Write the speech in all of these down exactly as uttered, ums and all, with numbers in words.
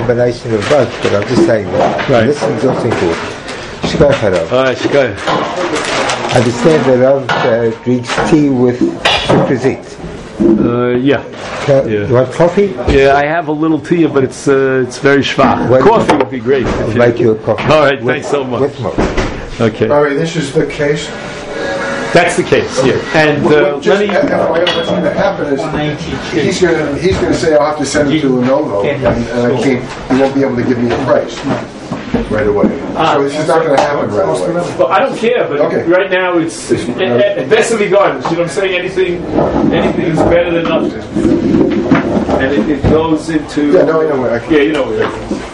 combination of both, but I'm just saying that. Right. This is also important. Shkoyach Harav. All right, Shkoyach. I understand that Rav uh, drinks tea with sukrazit. Uh, yeah. Co- yeah. You want coffee? Yeah, I have a little tea, but it's uh, it's very schwach. Well, coffee would be great. I'll make you a coffee. All right, with, thanks so much. With milk. Okay. Barry, this is the case. That's the case, Okay. yeah. And Well, uh, well, just let me... F Y I, what's going to happen is he's going to he's going to say I'll have to send it to Lenovo, and, and I can't. He won't be able to give me a price right away. Ah. So this is not going to happen right away. Well, I don't care, but Okay. right now it's... it's at, at best of regardless, you know what I'm saying? Anything, anything is better than nothing. And it, it goes into... Yeah, no, I know what I can. Yeah, you know what it is.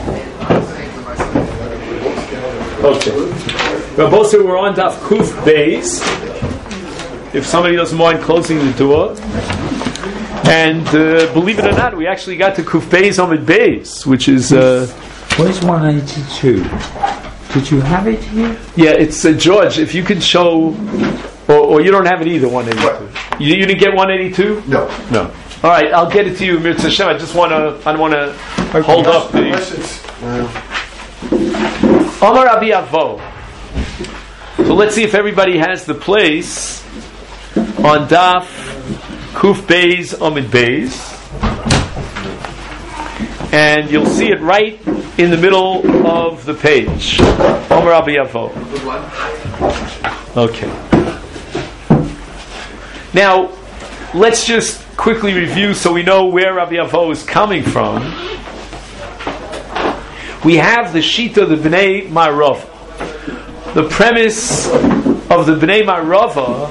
Okay. Rabosa, we're on Daf Kuf Beis. If somebody doesn't mind closing the door. And uh, believe it or not, we actually got to Kuf Beis Amid Beis, which is... Uh, Where's one eighty-two? Did you have it here? yeah, it's uh, George, if you could show... Or, or you don't have it either, one eighty-two. You, you didn't get one eighty-two? No. No. All right, I'll get it to you, Mirza Hashem. I just want to... I don't want to hold up the... Unless it's, uh, Amar Rabbi Avo. So let's see if everybody has the place on Daf Kuf Beis Amid Beis, and you'll see it right in the middle of the page. Amar Rabbi Avo. Okay. Now let's just quickly review so we know where Rabbi Avo is coming from. We have the Shita, the Bnei Marava. The premise of the Bnei Marava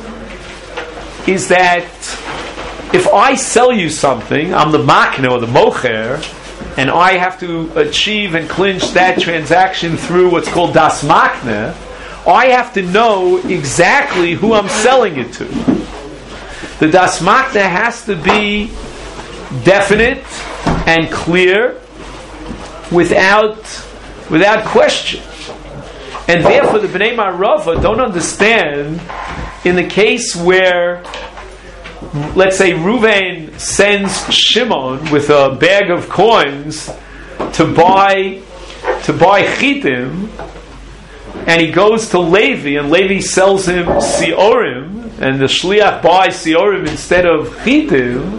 is that if I sell you something, I'm the makne or the mocher, and I have to achieve and clinch that transaction through what's called das makne, I have to know exactly who I'm selling it to. The das makne has to be definite and clear without without question. And therefore the Bnei Marava don't understand in the case where, let's say, Ruvain sends Shimon with a bag of coins to buy to buy chitim, and he goes to Levi, and Levi sells him siorim, and the shliach buys siorim instead of chitim.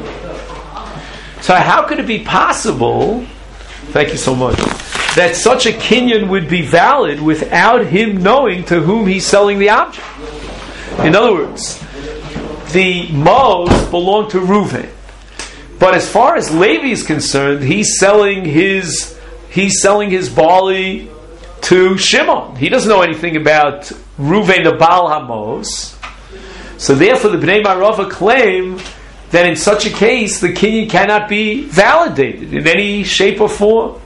So how could it be possible? Thank you so much. That such a kinyan would be valid without him knowing to whom he's selling the object. In other words, the mos belong to Reuven, but as far as Levi is concerned, he's selling his he's selling his barley to Shimon. He doesn't know anything about Reuven the Baal Hamos. So therefore, the Bnei Marava claim that in such a case, the kinyan cannot be validated in any shape or form.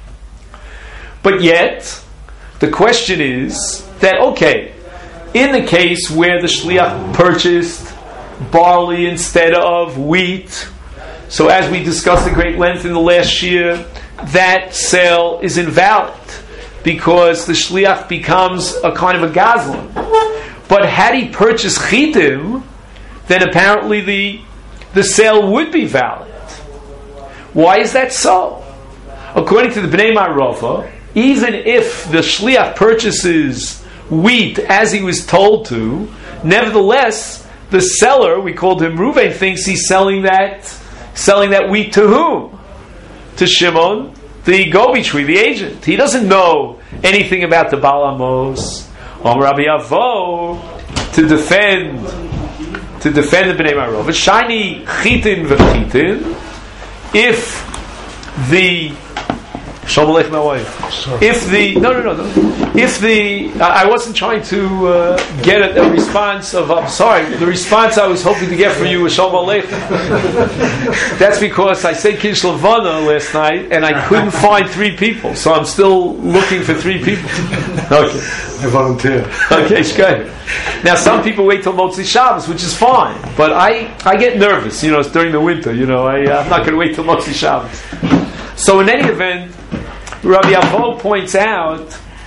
But yet, the question is that, okay, in the case where the shliach purchased barley instead of wheat, so as we discussed at great length in the last year, that sale is invalid because the shliach becomes a kind of a gazlan. But had he purchased chitim, then apparently the the sale would be valid. Why is that so? According to the Bnei Marava, even if the shliach purchases wheat as he was told to, nevertheless, the seller, we called him Reuven, thinks he's selling that selling that wheat to whom? To Shimon, the gobi tree, the agent. He doesn't know anything about the Baal Amos. Om Rabbi Avo, to defend to defend the Bnei Marava, shiny chitin v'chitin, if the Shalom my wife. If the no no no, no. if the I wasn't trying to uh, get a, a response of I'm sorry the response I was hoping to get from you was Shalom Aleichem. That's because I said Kiddush Levana last night and I couldn't find three people, so I'm still looking for three people. Okay, I volunteer. Okay, it's good. Now some people wait till Motzi Shabbos, which is fine, but I I get nervous. You know, it's during the winter. You know, I, I'm not going to wait till Motzi Shabbos. So in any event, Rabbi Avo points out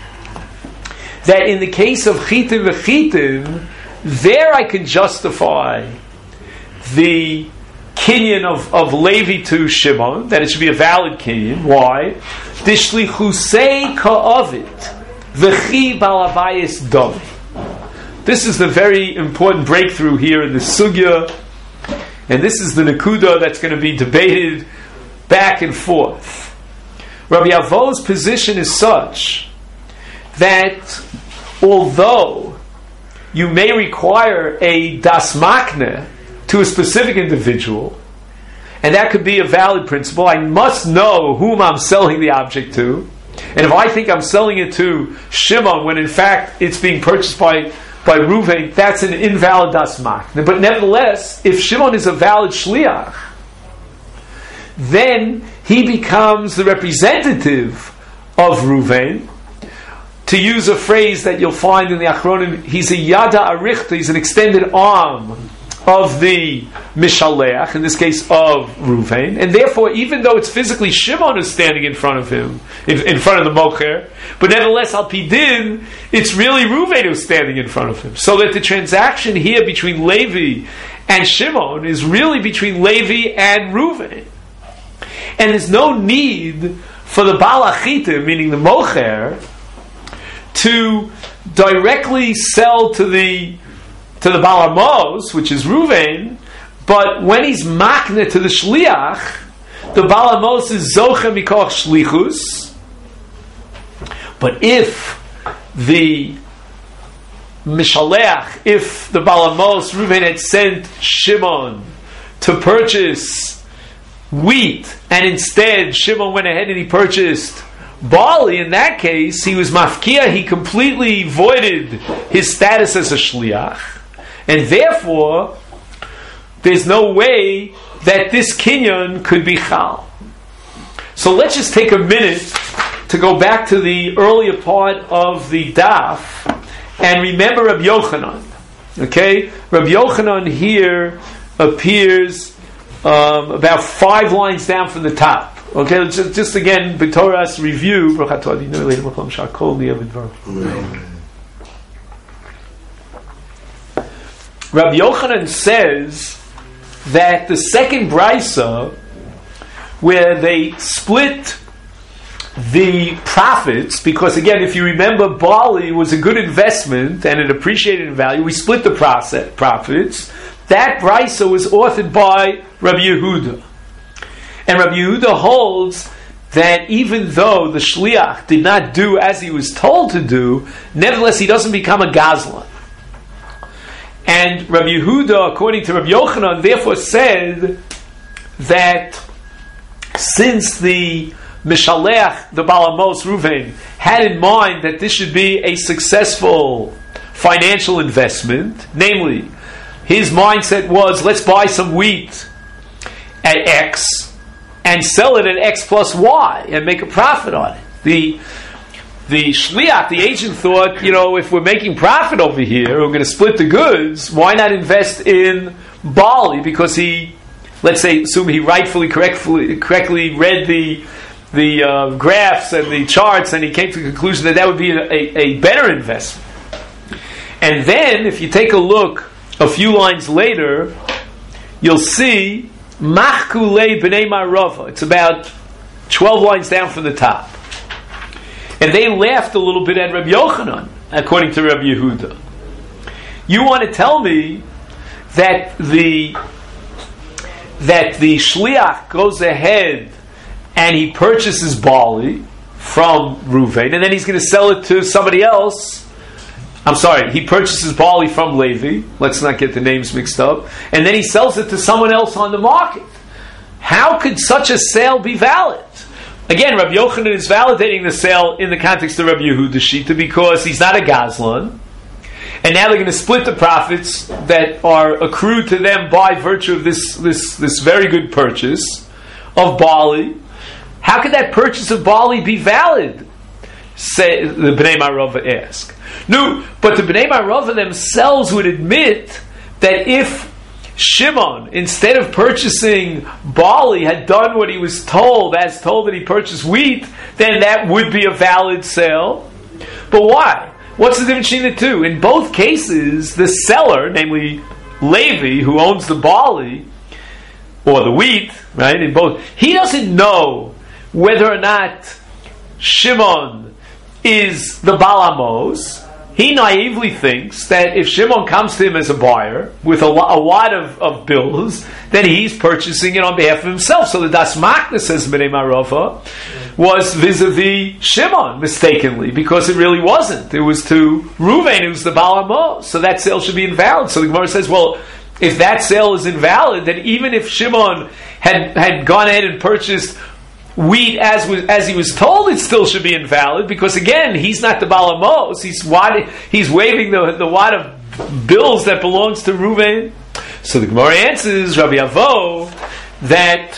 that in the case of chitim v'chitim, there I can justify the kinyan of, of Levi to Shimon, that it should be a valid kinyan. Why? Dishlichusei ka'avit v'chi balabayis domi. This is the very important breakthrough here in the sugya, and this is the nekuda that's going to be debated back and forth. Rabbi Avo's position is such that although you may require a das makne to a specific individual, and that could be a valid principle, I must know whom I'm selling the object to, and if I think I'm selling it to Shimon when in fact it's being purchased by by Reuven, that's an invalid das makne. But nevertheless, if Shimon is a valid shliach, then he becomes the representative of Reuven. To use a phrase that you'll find in the Achronim, he's a yada arichta, he's an extended arm of the Mishaleach, in this case of Reuven, and therefore, even though it's physically Shimon who's standing in front of him, in, in front of the Mocher, but nevertheless, Al Pidin, it's really Reuven who's standing in front of him. So that the transaction here between Levi and Shimon is really between Levi and Reuven. And there's no need for the Baal Achita, meaning the Mocher, to directly sell to the to the Baal Amos, which is Reuven, but when he's makne to the Shliach, the Baal Amos is Zoche Mikoch Shlichus. But if the Mishaleach, if the Baal Amos, Reuven had sent Shimon to purchase wheat, and instead Shimon went ahead and he purchased barley, in that case, he was mafkia, he completely voided his status as a shliach, and therefore, there's no way that this kinyan could be chal. So let's just take a minute to go back to the earlier part of the daf, and remember Rabbi Yochanan. Okay? Rabbi Yochanan here appears um, about five lines down from the top. Okay, let's just, just again, B'Torah's review. Rabbi Yochanan says that the second brisa, where they split the profits, because again, if you remember, barley was a good investment and it appreciated in value, we split the process, profits. That brisa was authored by Rabbi Yehuda. And Rabbi Yehuda holds that even though the shliach did not do as he was told to do, nevertheless he doesn't become a gazlan. And Rabbi Yehuda, according to Rabbi Yochanan, therefore said that since the Mishaleach, the Baal Amos, Reuven, had in mind that this should be a successful financial investment, namely, his mindset was, let's buy some wheat at X and sell it at X plus Y and make a profit on it. The the shliach, the agent, thought, you know, if we're making profit over here, we're going to split the goods, why not invest in barley? Because he, let's say, assume he rightfully, correctly, correctly read the the uh, graphs and the charts, and he came to the conclusion that that would be a, a, a better investment. And then, if you take a look a few lines later, you'll see Machkulei B'nei Marava. It's about twelve lines down from the top. And they laughed a little bit at Rabbi Yochanan, according to Rabbi Yehuda. You want to tell me that the that the shliach goes ahead and he purchases barley from Reuven, and then he's going to sell it to somebody else. I'm sorry, he purchases barley from Levi. Let's not get the names mixed up. And then he sells it to someone else on the market. How could such a sale be valid? Again, Rabbi Yochanan is validating the sale in the context of Rabbi Yehuda Shita because he's not a gazlan. And now they're going to split the profits that are accrued to them by virtue of this, this, this very good purchase of barley. How could that purchase of barley be valid? Say, the Bnei Marava ask. No, but the Bnei Marava themselves would admit that if Shimon, instead of purchasing barley, had done what he was told, as told that he purchased wheat, then that would be a valid sale. But why? What's the difference between the two? In both cases, the seller, namely Levi, who owns the barley, or the wheat, right? In both, he doesn't know whether or not Shimon is the Baal Amos. He naively thinks that if Shimon comes to him as a buyer with a, lo- a wad of, of bills, then he's purchasing it on behalf of himself. So the Das Makna, says Bnei Marova, was vis-a-vis Shimon mistakenly, because it really wasn't. It was to Reuven, who's the Baal Amos. So that sale should be invalid. So the Gemara says, well, if that sale is invalid, then even if Shimon had, had gone ahead and purchased wheat as was, as he was told, it still should be invalid, because again, he's not the Baal Amos. He's wad, he's waving the the wad of bills that belongs to Reuven. So the Gemara answers Rabbi Avo that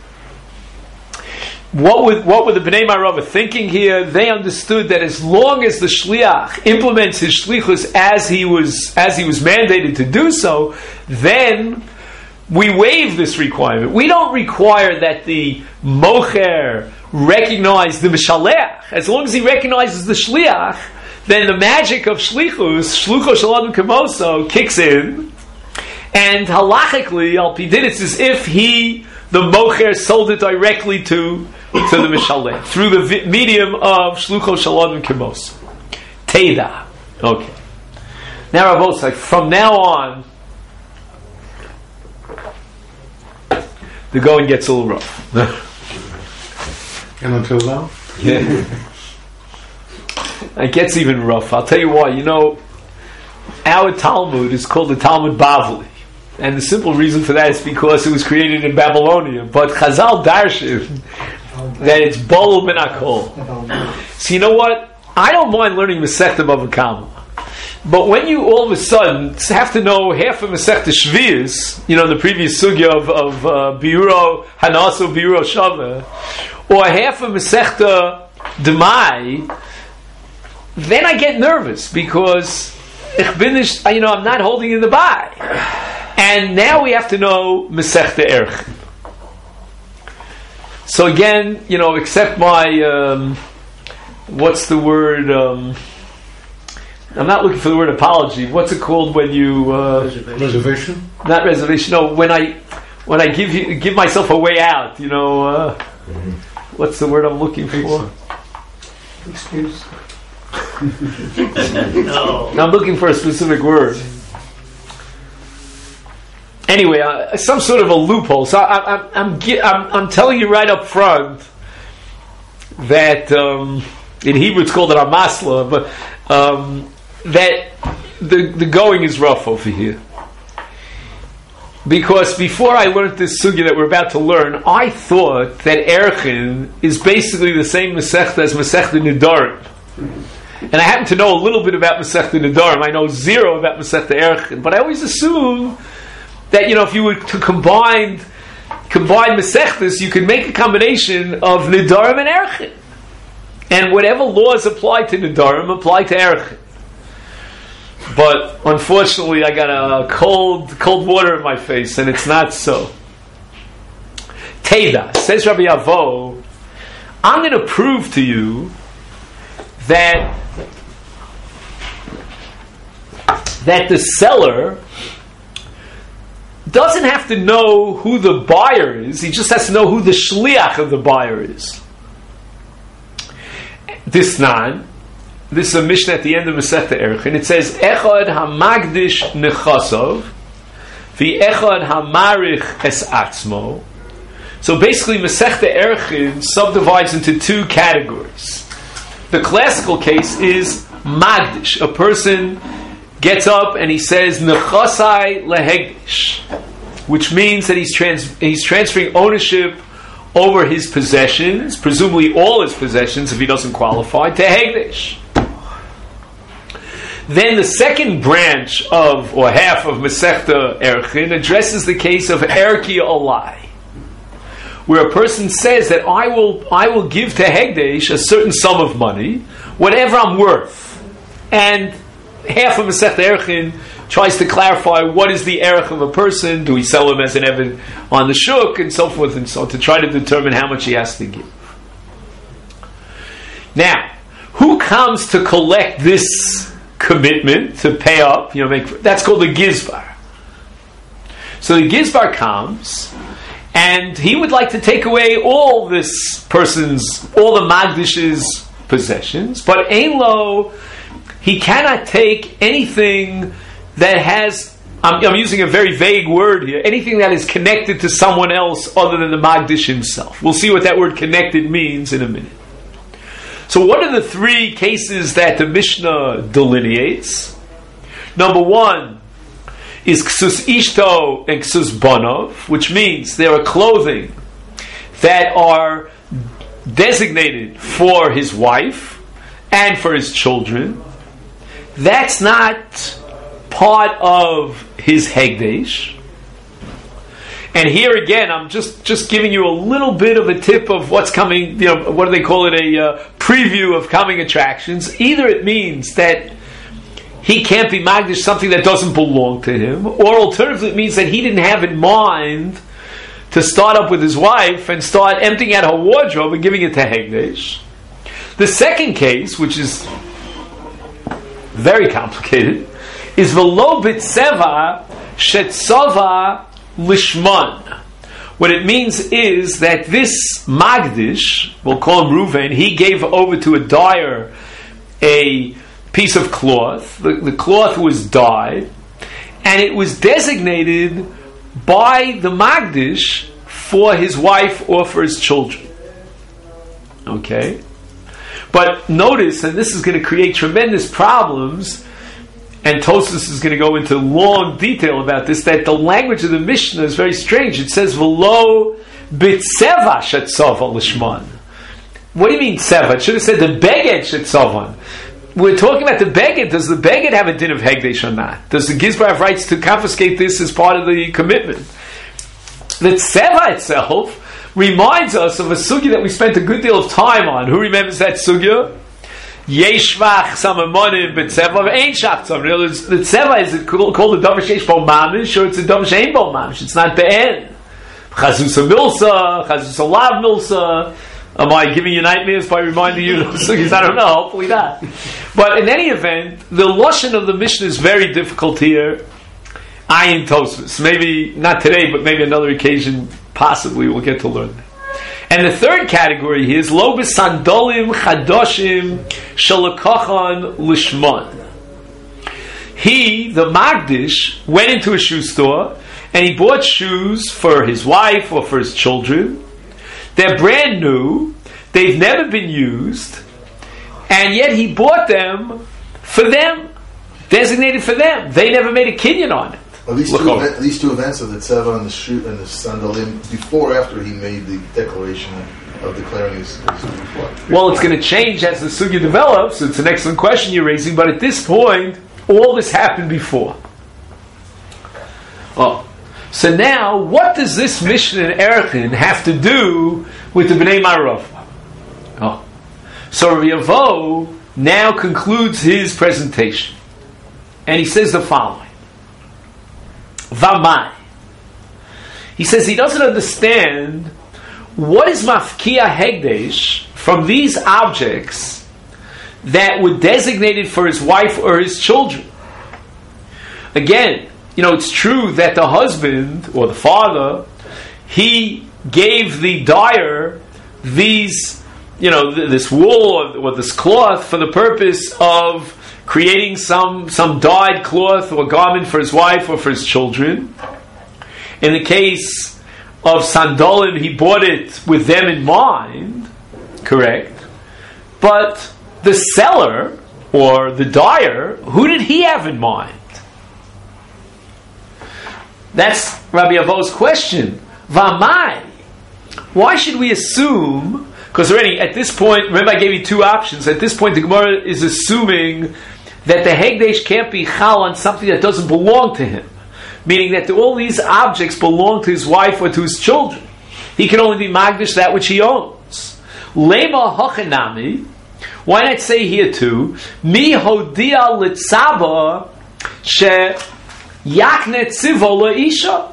what would what were the Bnei Marava thinking here? They understood that as long as the shliach implements his shlichus as he was as he was mandated to do so, then we waive this requirement. We don't require that the mocher recognize the mishalech. As long as he recognizes the shliach, then the magic of shlichus, shlucho shalom kemoso, kicks in. And halachically, al pidin, it's as if he, the mocher, sold it directly to, to the mishalech through the vi- medium of shlucho shalom kemoso. Teda. Okay. Now, Rabosai, from now on, the going gets a little rough. And until now? Yeah. It gets even rough. I'll tell you why. You know, our Talmud is called the Talmud Bavli. And the simple reason for that is because it was created in Babylonia. But Chazal Darshan, that it's Bol Ben Akol. So you know what? I don't mind learning Masechta Bava Kama. But when you all of a sudden have to know half of Masechta Shvius, you know, the previous sugya of, of uh, Biuro, Hanaso, Biuro Shava, or half of Masechta Demai, then I get nervous because ich bin nicht, you know, I'm not holding in the bai. And now we have to know Masechta Erech. So again, you know, accept my, um, what's the word, um, I'm not looking for the word apology. What's it called when you uh, reservation? Not reservation. No, when I when I give you give myself a way out. You know, uh, mm-hmm. What's the word I'm looking for? Excuse. No, I'm looking for a specific word. Anyway, uh, some sort of a loophole. So I, I, I'm, I'm I'm telling you right up front that um, in Hebrew it's called an amasla, but. Um, that the the going is rough over here. Because before I learned this sugya that we're about to learn, I thought that Erchin is basically the same Masechta as Masechta Nedarim. And I happen to know a little bit about Masechta Nedarim. I know zero about Masechta Erchin. But I always assume that, you know, if you were to combine combine Masechtas, you could make a combination of Nedarim and Erchin. And whatever laws apply to Nedarim apply to Erchin. But unfortunately, I got a cold, cold water in my face, and it's not so. Teda, says Rabbi Avo, I'm going to prove to you that that the seller doesn't have to know who the buyer is; he just has to know who the shliach of the buyer is. This nan. This is a Mishnah at the end of Masechta Erchin. It says, Echad hamagdish nechasov, vi echad hamarich es atzmo. So basically, Masechta Erchin subdivides into two categories. The classical case is magdish. A person gets up and he says, nechasai lehegdish, which means that he's, trans- he's transferring ownership over his possessions, presumably all his possessions if he doesn't qualify, to hegdish. Then the second branch of, or half of Masechta Erchin addresses the case of Erki Olai, where a person says that I will I will give to Hegdesh a certain sum of money, whatever I'm worth. And half of Masechta Erchin tries to clarify what is the erech of a person, do we sell him as an Evid on the shuk, and so forth and so on, to try to determine how much he has to give. Now, who comes to collect this commitment to pay up, you know, make, that's called the Gizbar. So the Gizbar comes and he would like to take away all this person's, all the Magdish's possessions, but Ein Lo, he cannot take anything that has, I'm, I'm using a very vague word here, anything that is connected to someone else other than the Magdish himself. We'll see what that word connected means in a minute. So what are the three cases that the Mishnah delineates? Number one is Ksus Ishto and Ksus Banov, which means there are clothing that are designated for his wife and for his children. That's not part of his Hegdesh. And here again, I'm just, just giving you a little bit of a tip of what's coming, you know, what do they call it, a uh, preview of coming attractions. Either it means that he can't be Magdish something that doesn't belong to him, or alternatively it means that he didn't have in mind to start up with his wife and start emptying out her wardrobe and giving it to Hegdesh. The second case, which is very complicated, is V'lo b'tzeva shetzava lishman. What it means is that this Magdish, we'll call him Reuven, he gave over to a dyer a piece of cloth. The, the cloth was dyed, and it was designated by the Magdish for his wife or for his children. Okay? But notice, and this is going to create tremendous problems, and Tosfos is going to go into long detail about this, that the language of the Mishnah is very strange. It says, V'lo b'tzeva shetzava lishman. What do you mean tzeva? It should have said the beged shetzavan. We're talking about the beged. Does the beged have a din of Hegdesh or not? Does the Gizbar have rights to confiscate this as part of the commitment? The tzeva itself reminds us of a sugya that we spent a good deal of time on. Who remembers that sugya? Yeshvach samamonim b'tzeva v'ein shachtzam. In other words, the tzeva is it called the davar sheish bo mamish, or it's a davar she'ein bo mamish. It's not be'en. Chazusa milsa, chazusa lav milsa. Am I giving you nightmares by reminding you of sugis? I don't know. Hopefully not. But in any event, the lashon of the Mishnah is very difficult here. Ayin Tosfos. Maybe not today, but maybe another occasion. Possibly we'll get to learn that. And the third category here is lo b'sandolim chadoshim shalakachan lishman. He, the Magdish, went into a shoe store and he bought shoes for his wife or for his children. They're brand new, they've never been used, and yet he bought them for them, designated for them. They never made a kinyan on it. Well, these, two, event, these two events of the tzeva and the shoot and the sandalim, before or after he made the declaration of declaring his, his Well, it's going to change as the sugya develops. It's an excellent question you're raising, but at this point, all this happened before. Oh. So now, what does this Mishnah in Erechin have to do with the Bnei Marav? Oh. So Rabbi Avo now concludes his presentation. And he says the following. Vamai. He says he doesn't understand what is Mafkia Hegdesh from these objects that were designated for his wife or his children. Again, you know, it's true that the husband or the father, he gave the dyer these, you know, th- this wool or, or this cloth for the purpose of creating some some dyed cloth or garment for his wife or for his children. In the case of sandalim, he bought it with them in mind, correct? But the seller or the dyer, who did he have in mind? That's Rabbi Avo's question. Vamai. Why should we assume, because already at this point, remember I gave you two options, at this point the Gemara is assuming that the Hegdesh can't be chal on something that doesn't belong to him. Meaning that all these objects belong to his wife or to his children. He can only be Magdish that which he owns. Lema hochenami. Why not say here too, Mi hodia litzaba she yakne tzivo la'isha.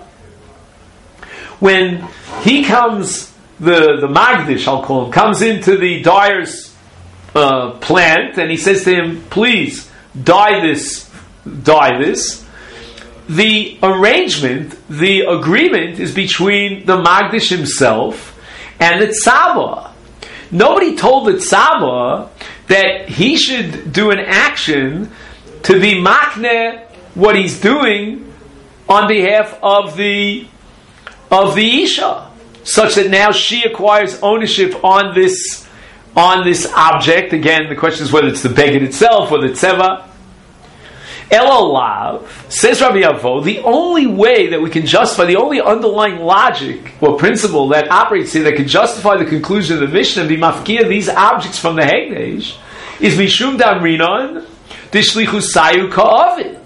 When he comes, the, the Magdish, I'll call him, comes into the dyer's uh, plant and he says to him, please, dye this, dye this. the arrangement, the agreement is between the Magdish himself and the Tzava. Nobody told the Tzava that he should do an action to be makneh what he's doing on behalf of the of the Isha, such that now she acquires ownership on this on this object. Again, the question is whether it's the beged itself or the tzeva. Elolav, says Rabbi Avo, the only way that we can justify, the only underlying logic or principle that operates here that can justify the conclusion of the Mishnah and be mafkia these objects from the Hegdesh is Mishum Damrinon Dishlichu Sayu Ka'avid.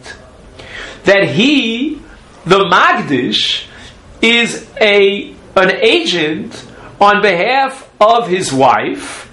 That he, the Magdish, is a an agent on behalf of his wife,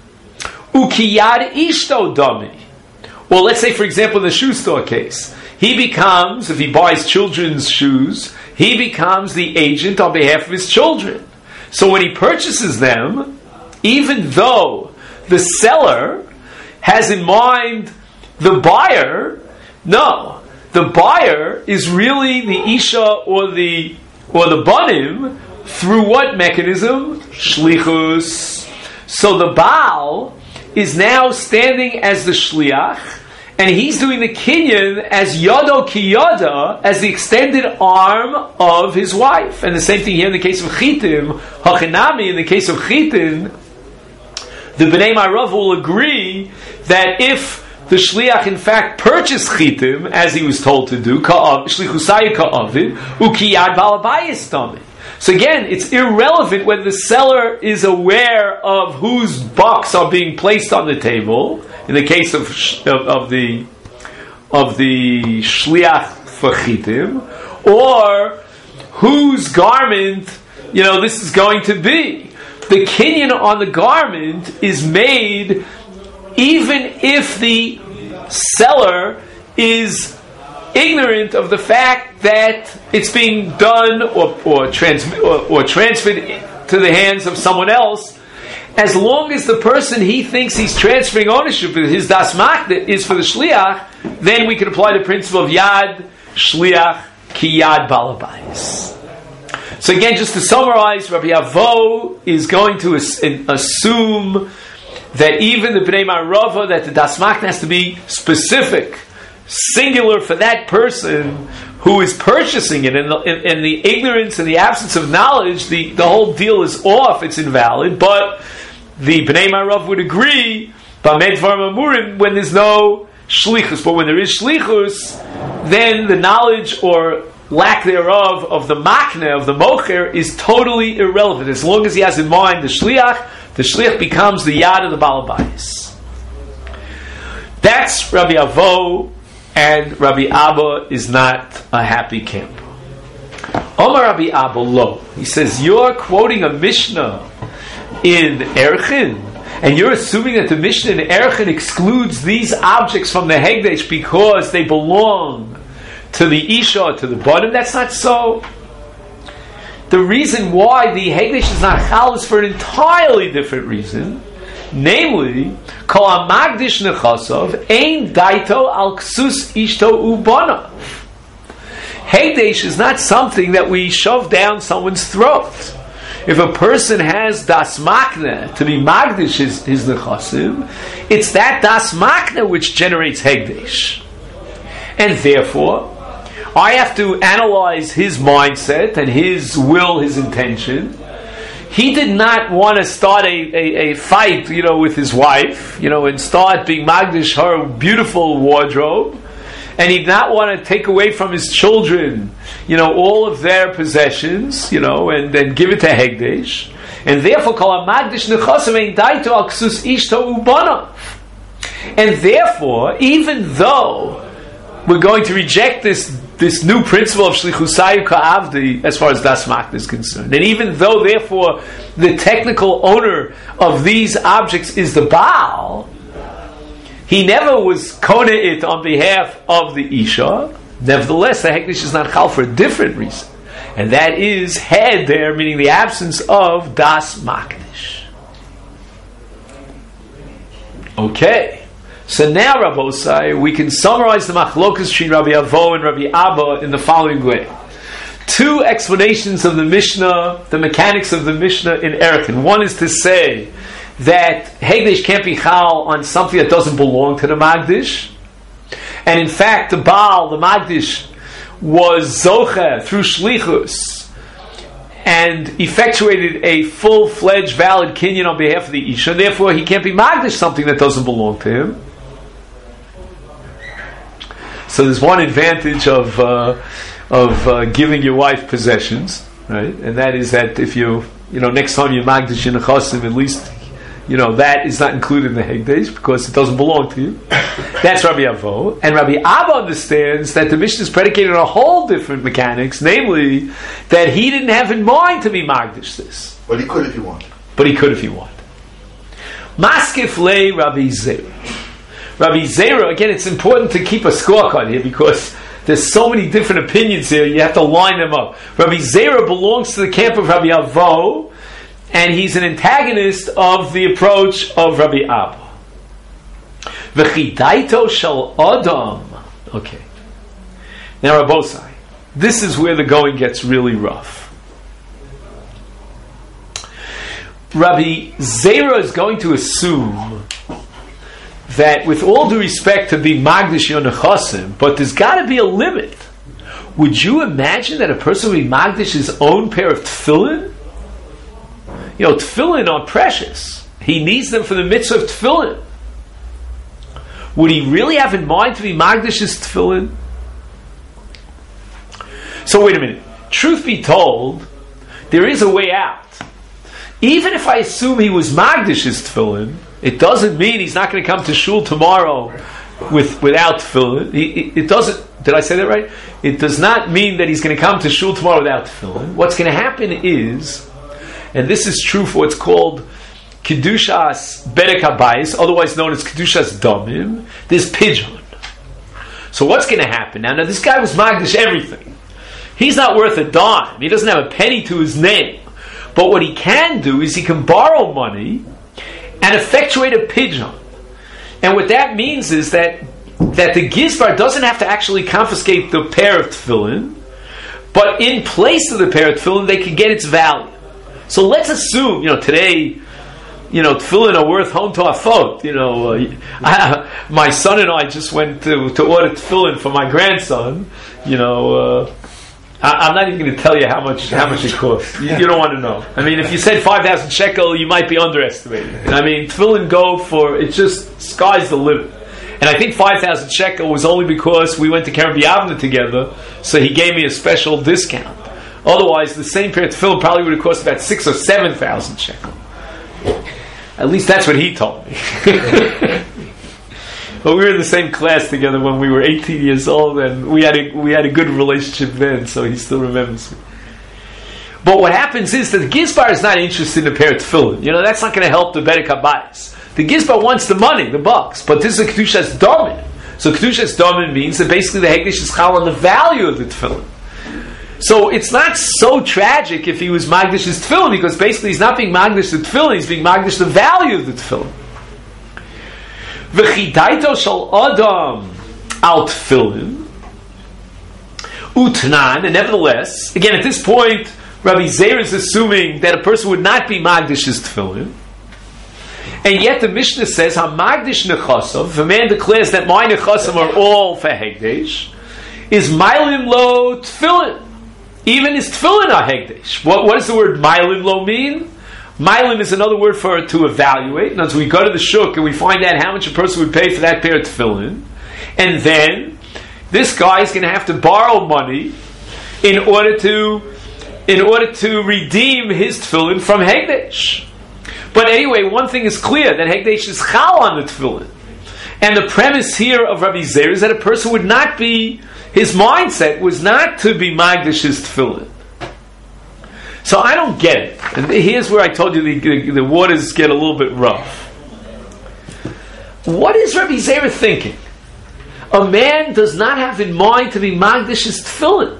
Ukiyad Ishto Dami. Well, let's say, for example, in the shoe store case, he becomes, if he buys children's shoes, he becomes the agent on behalf of his children. So when he purchases them, even though the seller has in mind the buyer, no, the buyer is really the Isha or the or the Banim through what mechanism? Shlichus. So the Baal is now standing as the Shliach, and he's doing the Kinyan as Yado Ki Yada, as the extended arm of his wife. And the same thing here in the case of Chitim, Hachinami, in the case of Chitin, the Bnei Marav will agree that if the Shliach in fact purchased Chitim, as he was told to do, Shlichusai Ka'avid, Ukiyad Balabayis Tami. So again, it's irrelevant whether the seller is aware of whose bucks are being placed on the table. In the case of of, of the of the shliach for chitim, or whose garment, you know, this is going to be. The kinyan on the garment is made even if the seller is ignorant of the fact that it's being done or or, transmi- or, or transferred to the hands of someone else, as long as the person he thinks he's transferring ownership of his das makna is for the shliach, then we can apply the principle of yad shliach ki yad balabayis. So again, just to summarize, Rabbi Avo is going to as- assume that even the Bnei Marava, that the das makna has to be specific, singular for that person who is purchasing it, and the, in, in the ignorance and the absence of knowledge, the, the whole deal is off, it's invalid. But the Bnei Marav would agree, when there's no shlichus. But when there is shlichus, then the knowledge or lack thereof of the makne, of the mocher, is totally irrelevant. As long as he has in mind the shliach, the shliach becomes the yad of the balabayis. That's Rabbi Avo, and Rabbi Abba is not a happy camper. Omar Rabbi Abba lo. He says, you're quoting a Mishnah in Erchin, and you're assuming that the Mishnah in Erchin excludes these objects from the Hegdesh because they belong to the Isha, to the bottom. That's not so. The reason why the Hegdesh is not chal is for an entirely different reason. Namely, kol hamagdish nechasav ein daito al ksus ishto ubanav. Hegdesh is not something that we shove down someone's throat. If a person has das makna to be magdish his, his nechasim, it's that das makna which generates hegdesh, and therefore I have to analyze his mindset and his will, his intention. He did not want to start a, a, a fight, you know, with his wife, you know, and start being magdish her beautiful wardrobe. And he did not want to take away from his children, you know, all of their possessions, you know, and then give it to Hegdesh. And therefore, kol magdish nechasav ein daito al ksus ishto ubanav. And therefore, even though we're going to reject this this new principle of shlichusayu ka'avdi as far as das makna is concerned, and even though, therefore, the technical owner of these objects is the Baal, he never was kona it on behalf of the Isha. Nevertheless, the Hekdesh is not chal for a different reason, and that is head there, meaning the absence of das makdish. Okay, So now, Rabbosai, we can summarize the machlokas between Rabbi Avo and Rabbi Abba in the following way. Two explanations of the Mishnah, the mechanics of the Mishnah in Erekin. One is to say that Hegdesh can't be chal on something that doesn't belong to the Magdish. And in fact, the Baal, the Magdish, was Zocher through Shlichus and effectuated a full-fledged valid kinyan on behalf of the Isha. Therefore, he can't be Magdish something that doesn't belong to him. So there's one advantage of uh, of uh, giving your wife possessions, right? And that is that if you, you know, next time you Magdish in a Chosim, at least, you know, that is not included in the Hegdesh because it doesn't belong to you. That's Rabbi Avo. And Rabbi Abba understands that the Mishnah is predicated on a whole different mechanics, namely that he didn't have in mind to be Magdish this. But he could if he wanted. But he could if he wanted. Maskif le Rabbi Zera. Rabbi Zera, again, it's important to keep a scorecard here because there's so many different opinions here, you have to line them up. Rabbi Zera belongs to the camp of Rabbi Avo, and he's an antagonist of the approach of Rabbi Abba. V'chidaito shel Adam. Okay. Now, Rabbosai, this is where the going gets really rough. Rabbi Zera is going to assume that, with all due respect to being Magdish Yonechosim, but there's got to be a limit. Would you imagine that a person would be Magdish his own pair of tefillin? You know, tefillin are precious. He needs them for the mitzvah of tefillin. Would he really have in mind to be Magdish his tefillin? So wait a minute. Truth be told, there is a way out. Even if I assume he was Magdish his tefillin, it doesn't mean he's not going to come to shul tomorrow with without tefillin. He, it, it doesn't. Did I say that right? It does not mean that he's going to come to shul tomorrow without tefillin. What's going to happen is, and this is true for what's called Kedushas Berek HaBayis, otherwise known as Kedushas Damim, there's pidyon. So what's going to happen? Now, now, this guy was Magdish everything. He's not worth a dime. He doesn't have a penny to his name. But what he can do is he can borrow money and effectuate a pidyon. And what that means is that that the Gizbar doesn't have to actually confiscate the pair of tefillin, but in place of the pair of tefillin, they can get its value. So let's assume, you know, today, you know, tefillin are worth home to afot. You know, uh, I, my son and I just went to, to order tefillin for my grandson. You know, uh, I, I'm not even going to tell you how much how much it costs. You, you don't want to know. I mean, if you said five thousand shekel, you might be underestimating. I mean, tefillin go for, it's just sky's the limit. And I think five thousand shekel was only because we went to Keren B'Yavneh together, so he gave me a special discount. Otherwise, the same pair of tefillin probably would have cost about six or seven thousand shekel. At least that's what he told me. But we were in the same class together when we were eighteen years old, and we had a, we had a good relationship then, so he still remembers me. But what happens is that the Gizbar is not interested in a pair of tefillin. You know, that's not going to help the Berek HaBayis. The Gizbar wants the money, the bucks, but this is a Kedushas Damin. So Kedushas Damin means that basically the Hegdish is chal on the value of the tefillin. So it's not so tragic if he was Magdish his tefillin, because basically he's not being Magdish the tefillin, he's being Magdish the value of the tefillin. V'chidaito shel Adam al tefillin utnan, and nevertheless, again at this point, Rabbi Zera is assuming that a person would not be Magdish his tefillin, and yet the Mishnah says, "Ha-Magdish nechasav." If a man declares that my nechasav are all for hegdesh, is mailim lo tefillin. Even his tefillin are hegdesh. What, what does the word mailim lo mean? Mailim is another word for to evaluate. And so we go to the shuk and we find out how much a person would pay for that pair of tefillin, and then this guy is going to have to borrow money in order to in order to redeem his tefillin from hegdesh. But anyway, one thing is clear, that hegdesh is chal on the tefillin. And the premise here of Rabbi Zera is that a person would not be, his mindset was not to be magdish his tefillin. So I don't get it. And here's where I told you the, the, the waters get a little bit rough. What is Rabbi Zera thinking? A man does not have in mind to be magdish his tefillin.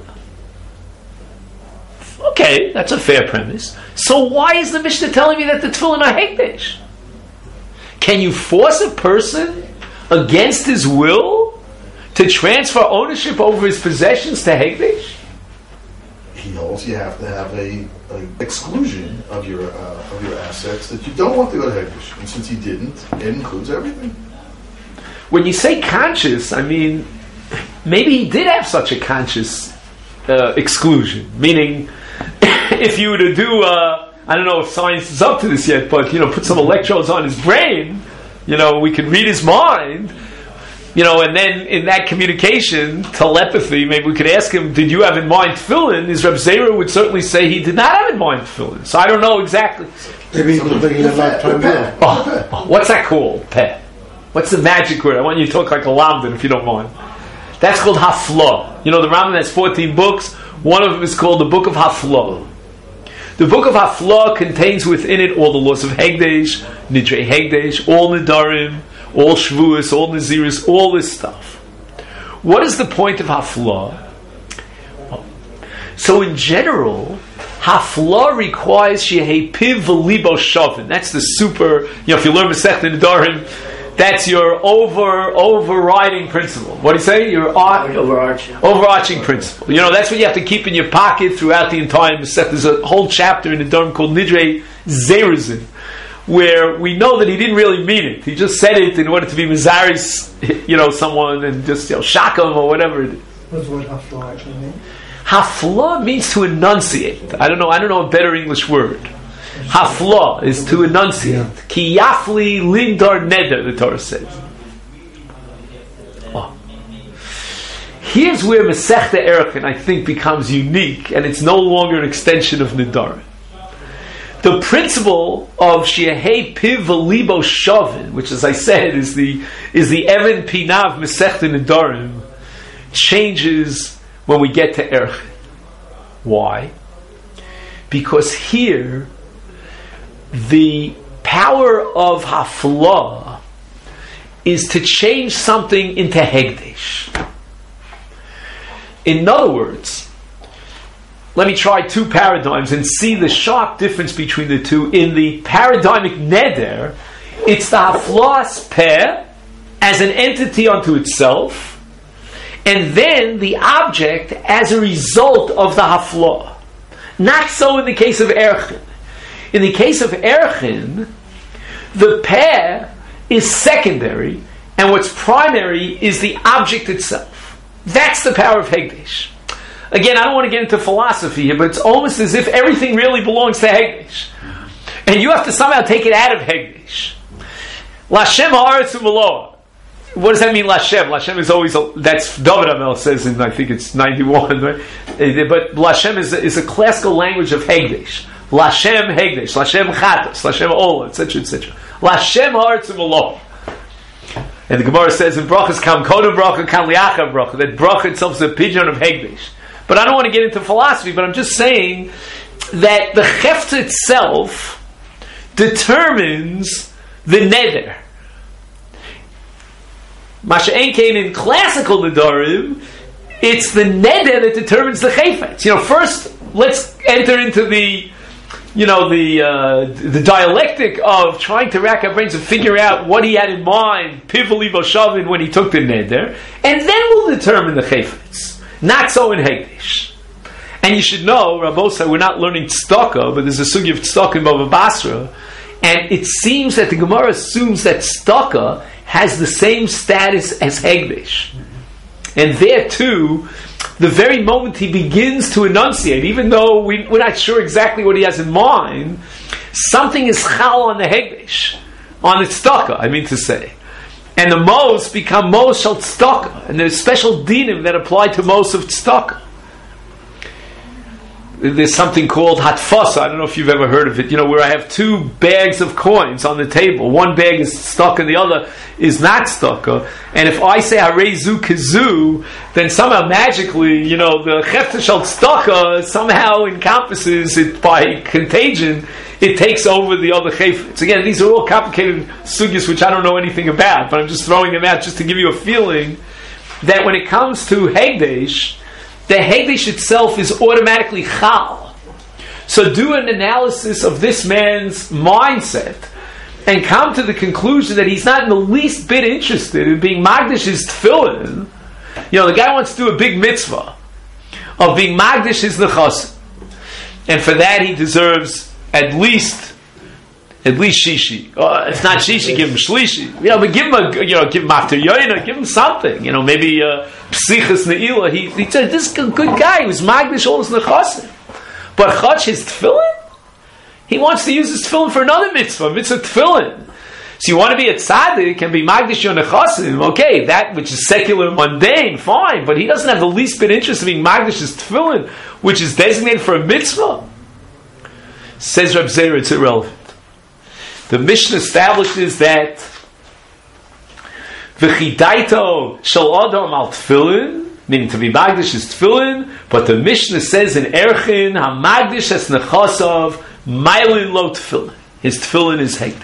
Okay, that's a fair premise. So why is the Mishnah telling me that the tefillin are hekdesh? Can you force a person against his will to transfer ownership over his possessions to Hegdesh? He holds you have to have a, a exclusion of your uh, of your assets that you don't want to go to Hegdesh. And since he didn't, it includes everything. When you say conscious, I mean, maybe he did have such a conscious uh, exclusion. Meaning, if you were to do, uh, I don't know if science is up to this yet, but, you know, put some electrodes on his brain, you know, we could read his mind, you know, and then in that communication, telepathy, maybe we could ask him, did you have in mind tefillin? His Reb Zera would certainly say he did not have in mind tefillin. So I don't know exactly. Maybe he was thinking a lifetime bill. Oh, oh, what's that called, Peh? What's the magic word? I want you to talk like a Lamdan, if you don't mind. That's called Haflah. You know, the Rambam has fourteen books. One of them is called the Book of Haflah. The Book of Haflah contains within it all the laws of Hegdesh, Nidrei Hegdesh, all Nidarim, all Shvuas, all Naziris, all this stuff. What is the point of Haflah? So in general, Haflah requires Shehei Piv V'Libo Shavin. That's the super, you know, if you learn Masechet Nidarim, that's your over overriding principle. What do you say? Your ar- overarching overarching principle. You know, that's what you have to keep in your pocket throughout the entire Masechet. There's a whole chapter in the Dharm called Nidrei Zerizin, where we know that he didn't really mean it. He just said it in order to be Mazaris, you know, someone and just, you know, shock him or whatever it is. What does what Haflah actually mean? Haflah means to enunciate. I don't know. I don't know a better English word. Haflah is to enunciate. Ki yafli lindar neder, the Torah says. Oh. Here's where Masechta Erechim, I think, becomes unique, and it's no longer an extension of Nidar. The principle of Shehei Piv V'Libo Shavin, which, as I said, is the is the Evan Pinav Masechta Nidarim, changes when we get to Erechim. Why? Because here, the power of Haflah is to change something into Hegdesh. In other words, let me try two paradigms and see the sharp difference between the two. In the paradigmic neder, it's the Haflah's peh as an entity unto itself, and then the object as a result of the Haflah. Not so in the case of Erechim. In the case of Erechim, the peh is secondary, and what's primary is the object itself. That's the power of Hegdesh. Again, I don't want to get into philosophy here, but it's almost as if everything really belongs to Hegdesh. And you have to somehow take it out of Hegdesh. Lashem ha'aretz u'meloah. What does that mean, Lashem? Lashem is always, a, that's David Amel says in, I think it's ninety-one, right? But Lashem is, is a classical language of Hegdesh. Lashem Hegdesh, Lashem Chatos, Lashem Ola, et cetera, et cetera. Lashem ha'aretz u'meloah. And the Gemara says in Brachas, Kam Kodem Bracha, Kam Liacha Bracha, that Bracha itself is a pidyon of Hegdesh. But I don't want to get into philosophy, but I'm just saying that the Chefta itself determines the neder. Masha'en came in classical Nedarim, it's the neder that determines the Chefetz. You know, first, let's enter into the, you know, the uh, the dialectic of trying to rack our brains and figure out what he had in mind, Piv V'Libo Shavin, when he took the neder, and then we'll determine the Chefetz. Not so in Hegdesh. And you should know, Rabosa, we're not learning tzedakah, but there's a sugi of tzedakah in Bava Basra, and it seems that the Gemara assumes that tzedakah has the same status as Hegdesh. And there too, the very moment he begins to enunciate, even though we, we're not sure exactly what he has in mind, something is chal on the Hegdesh, on the tzedakah, I mean to say. And the mos become mos shel tzedakah, and there's special dinim that apply to mos of tzedakah. There's something called hatfasa. I don't know if you've ever heard of it. You know, where I have two bags of coins on the table. One bag is tzedakah, and the other is not tzedakah. And if I say harezu kazu, then somehow magically, you know, the chefta shel tzedakah somehow encompasses it by contagion. It takes over the other chayfetz. Again, these are all complicated sugyas which I don't know anything about, but I'm just throwing them out just to give you a feeling that when it comes to Hegdesh, the Hegdesh itself is automatically chal. So do an analysis of this man's mindset. and come to the conclusion that he's not in the least bit interested in being magdish his tefillin, you know, the guy wants to do a big mitzvah of being magdish his nechasim, and for that he deserves at least at least shishi. Uh, if not shishi, give him shlishi. You know, but give him a, you know, give him after yoina, give him something. You know, maybe uh, psichas neila. He he said this is a good guy. He was magdish all his nechasim, but chach his tefillin. He wants to use his tefillin for another mitzvah, mitzvah tefillin. So you want to be a tzaddik and be magdish your nechasim, okay, that which is secular, mundane, fine, but he doesn't have the least bit interest in being magdish his tefillin, which is designated for a mitzvah. Says Reb Zera, it's irrelevant. The Mishnah establishes that v'chidaito shel adam al tefillin, meaning to be magdish is tefillin, but the Mishnah says in Erchin, ha-magdish es nechasav, mailin lo tefillin. His tefillin is hekdesh.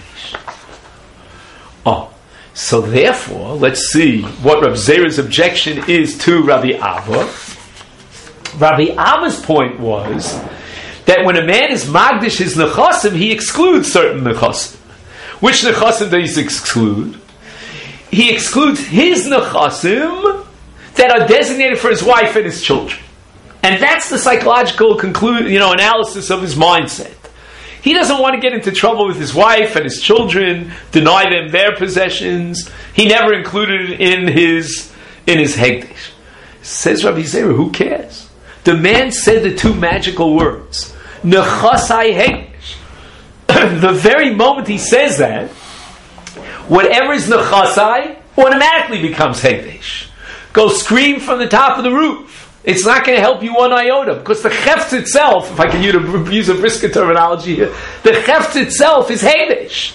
Oh, so therefore, let's see what Rabbi Zera's objection is to Rabbi Abba. Rabbi Abba's point was that when a man is magdish his nechasim, he excludes certain nechasim. Which nechasim does he exclude? He excludes his nechasim that are designated for his wife and his children. And that's the psychological conclude, you know, analysis of his mindset. He doesn't want to get into trouble with his wife and his children, deny them their possessions. He never included it in his in his hegdesh. Says Rabbi Zera, who cares? The man said the two magical words, nechasai hegdesh. The very moment he says that, whatever is nechasai automatically becomes hegdesh. Go scream from the top of the roof. It's not going to help you one iota, because the chefts itself, if I can use a brisker terminology here, the chefts itself is hegdesh.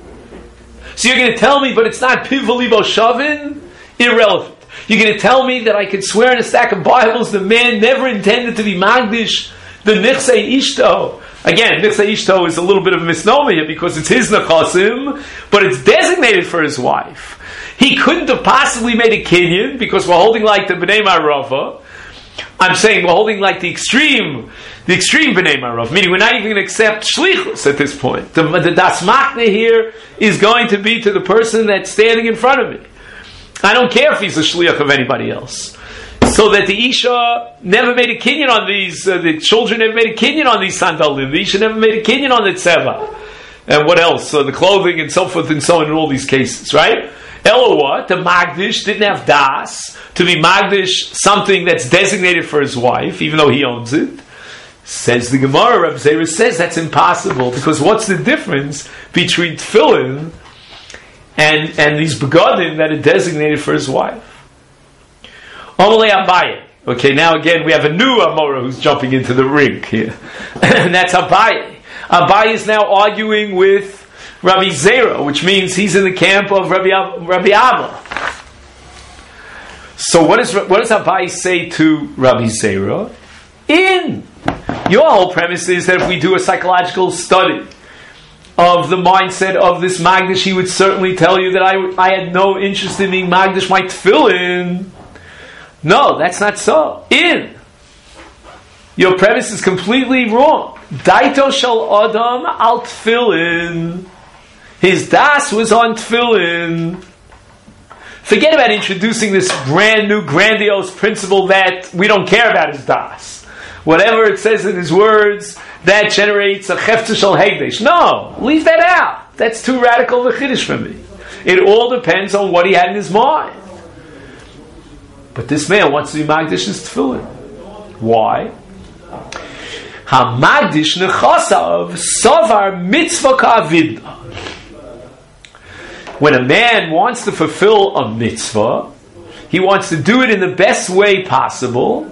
So you're going to tell me, but it's not pivoli bo shavin? Irrelevant. You're going to tell me that I could swear in a stack of Bibles the man never intended to be magdish the nichsei ishto. Again, nichsei ishto is a little bit of a misnomer here, because it's his nechasim, but it's designated for his wife. He couldn't have possibly made a kinyan, because we're holding like the Bnei Marava. I'm saying we're holding like the extreme, the extreme Bnei Marav, meaning we're not even going to accept shlichus at this point. The, the das makne here is going to be to the person that's standing in front of me. I don't care if he's a shliach of anybody else. So that the Isha never made a kinyan on these, uh, the children never made a kinyan on these sandalim, the Isha never made a kinyan on the tzeva. And what else? So the clothing and so forth and so on in all these cases, right? Elo what? The Magdish didn't have das to be Magdish something that's designated for his wife, even though he owns it. Says the Gemara, Reb Zera says that's impossible, because what's the difference between tefillin and, and these begadim that are designated for his wife? Omele Abaye. Okay, now again we have a new Amora who's jumping into the ring here. And that's Abaye. Abaye is now arguing with Rabbi Zera, which means he's in the camp of Rabbi, Rabbi Abba. So what, is, what does Abaye say to Rabbi Zera? In your whole premise is that if we do a psychological study of the mindset of this Magdish, he would certainly tell you that I, I had no interest in being Magdish my tefillin. No, that's not so. In your premise is completely wrong. Daito shel adam al tefillin. His das was on tefillin. Forget about introducing this brand new grandiose principle that we don't care about his das. Whatever it says in his words, that generates a chefta shel hegdesh. No, leave that out. That's too radical of a chiddush for me. It all depends on what he had in his mind. But this man wants to be magdish his tefillin. Why? Ha-magdish nechasav savar mitzvah ka'avidna. When a man wants to fulfill a mitzvah, he wants to do it in the best way possible.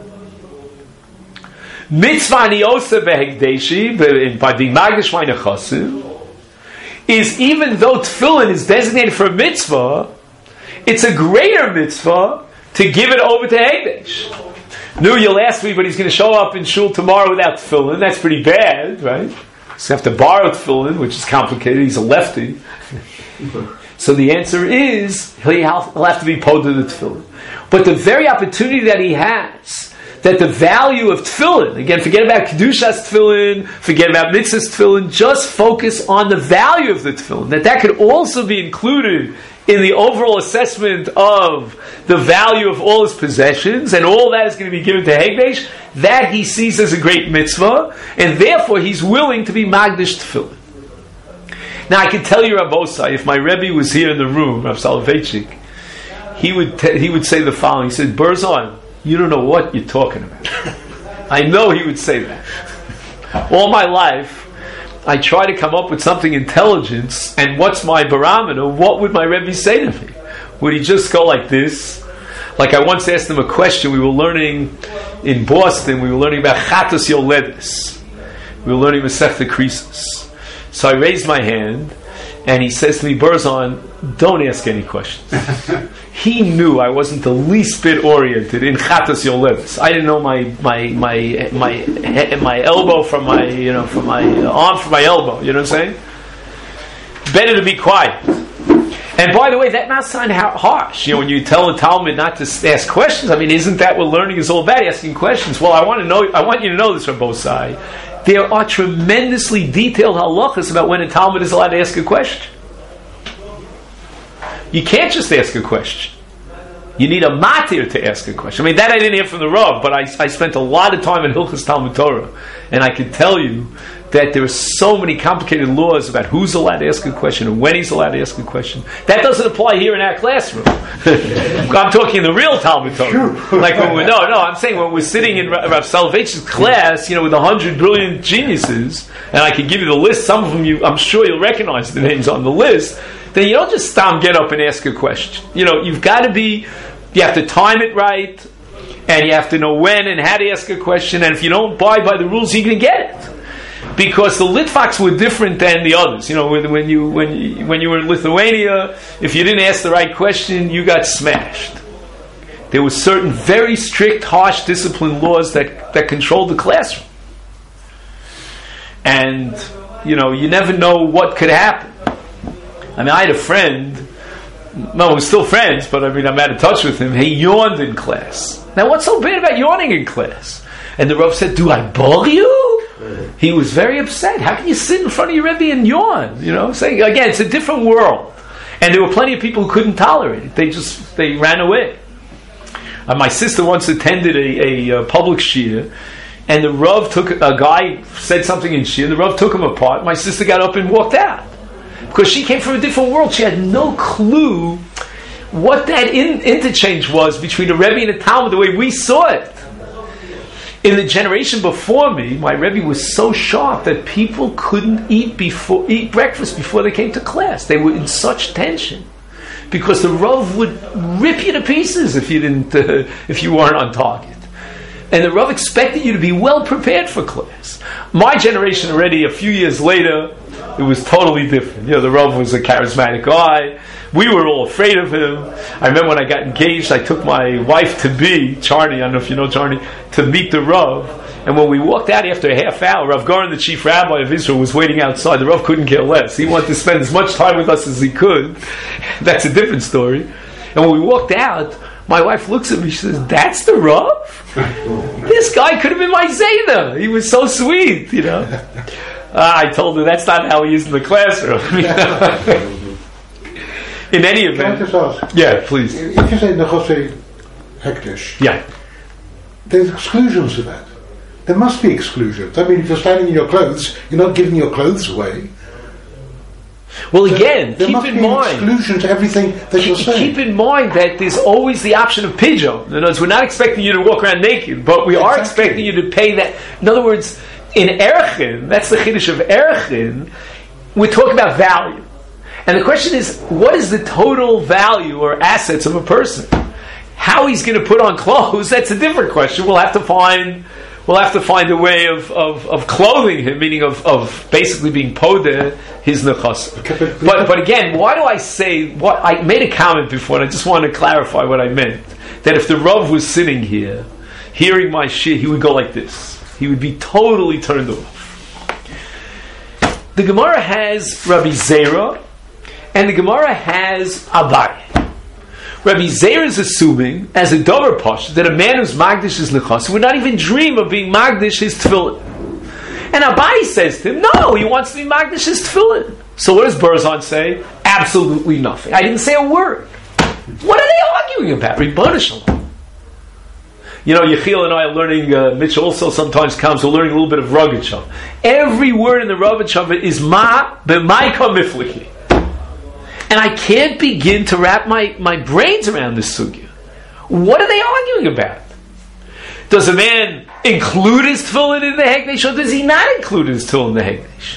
Mitzvah niyosa behegdeshi, by being magdish my nechasim, is even though tefillin is designated for a mitzvah, it's a greater mitzvah to give it over to hegdesh. No, you'll ask me, but he's going to show up in shul tomorrow without tefillin. That's pretty bad, right? He's going to have to borrow tefillin, which is complicated. He's a lefty. So the answer is he'll have to be poded the tefillin. But the very opportunity that he has that the value of tefillin, again, forget about kedushas tefillin, forget about mitzvahs tefillin, just focus on the value of the tefillin, that that could also be included in the overall assessment of the value of all his possessions, and all that is going to be given to Hegdesh, that he sees as a great mitzvah, and therefore he's willing to be magdish tefillin. Now I can tell you, Rav Osai, if my Rebbe was here in the room, Rav Soloveitchik, he would te- he would say the following. He said, Berzon, you don't know what you're talking about. I know he would say that. All my life, I try to come up with something intelligent, and what's my barometer? What would my Rebbe say to me? Would he just go like this? Like I once asked him a question. We were learning in Boston, we were learning about Chatas Yoledis. We were learning Masechta Krisos. So I raised my hand, and he says to me, Berzon, don't ask any questions. He knew I wasn't the least bit oriented in Chatas Yoledis. I didn't know my my my my my elbow from my you know from my arm from my elbow. You know what I'm saying? Better to be quiet. And by the way, that not sound harsh. You know, when you tell a Talmud not to ask questions, I mean, isn't that what learning is all about? Asking questions. Well, I want to know. I want you to know this from both sides. There are tremendously detailed halachas about when a Talmud is allowed to ask a question. You can't just ask a question. You need a matir to ask a question. I mean, that I didn't hear from the Rav, but I, I spent a lot of time in Hilchos Talmud Torah, and I can tell you that there are so many complicated laws about who's allowed to ask a question and when he's allowed to ask a question. That doesn't apply here in our classroom. I'm talking the real Talmud Torah. Like when we're, no, no, I'm saying when we're sitting in Rav Soloveitchik's class, you know, with a hundred brilliant geniuses, and I can give you the list, some of them you, I'm sure you'll recognize the names on the list, then you don't just stop, get up and ask a question. You know, you've got to be, you have to time it right, and you have to know when and how to ask a question, and if you don't abide by the rules, you can get it. Because the Litvaks were different than the others. You know, when, when you when you, when you were in Lithuania, if you didn't ask the right question, you got smashed. There were certain very strict, harsh discipline laws that, that controlled the classroom. And, you know, you never know what could happen. I mean, I had a friend, no, we're still friends, but I mean, I'm out of touch with him. He yawned in class. Now, what's so bad about yawning in class? And the Rav said, do I bore you? He was very upset. How can you sit in front of your Rebbe and yawn? You know, saying again, it's a different world. And there were plenty of people who couldn't tolerate it. They just, they ran away. Uh, my sister once attended a, a, a public shiur, and the Rav took, a guy said something in shiur, the Rav took him apart. My sister got up and walked out. Because she came from a different world. She had no clue what that in, interchange was between a Rebbe and a Talmud, the way we saw it. In the generation before me, my Rebbe was so sharp that people couldn't eat before eat breakfast before they came to class. They were in such tension because the Rav would rip you to pieces if you didn't, uh, if you weren't on target. And the Rav expected you to be well prepared for class. My generation already, a few years later, it was totally different. You know, the Rav was a charismatic guy. We were all afraid of him. I remember when I got engaged, I took my wife-to-be, Charney, I don't know if you know Charney, to meet the Rav. And when we walked out after a half hour, Rav Goren, the chief rabbi of Israel, was waiting outside. The Rav couldn't care less. He wanted to spend as much time with us as he could. That's a different story. And when we walked out, my wife looks at me, she says, that's the Rav? This guy could have been my Zayda. He was so sweet, you know. Uh, I told her that's not how he is in the classroom. In any event, Can I just ask? Yeah, please. If you say Nechosei Hekdesh, Yeah. there's exclusions to that. There must be exclusions. I mean, if you're standing in your clothes, you're not giving your clothes away. Well, again, there keep must in be an mind. exclusion to everything that you're saying. Keep in mind that there's always the option of pidyon. In other words, we're not expecting you to walk around naked, but we are Exactly. expecting you to pay that. In other words, in Erchin, that's the chiddush of Erchin, we're talking about value. And the question is, what is the total value or assets of a person? How he's going to put on clothes, that's a different question. We'll have to find we'll have to find a way of, of, of clothing him, meaning of, of basically being podeh his nechas. But but again, why do I say what I made a comment before, and I just want to clarify what I meant. That if the Rav was sitting here, hearing my shit, he would go like this. He would be totally turned off. The Gemara has Rabbi Zera, and the Gemara has Abai. Rabbi Zeir is assuming, as a dover posh, that a man who's magdish his nechas would not even dream of being magdish his tefillin. And Abai says to him, no, he wants to be magdish his tefillin. So what does Berzon say? Absolutely nothing. I didn't say a word. What are they arguing about? Ribbon Shalom. You know, Yechiel and I are learning, uh, Mitch also sometimes comes, we're learning a little bit of Rogatshov. Every word in the Rogatshov is ma b'maika mifliki. And I can't begin to wrap my, my brains around this sugya. What are they arguing about? Does a man include his tefillin in the Hekdesh, or does he not include his tefillin in the Hekdesh?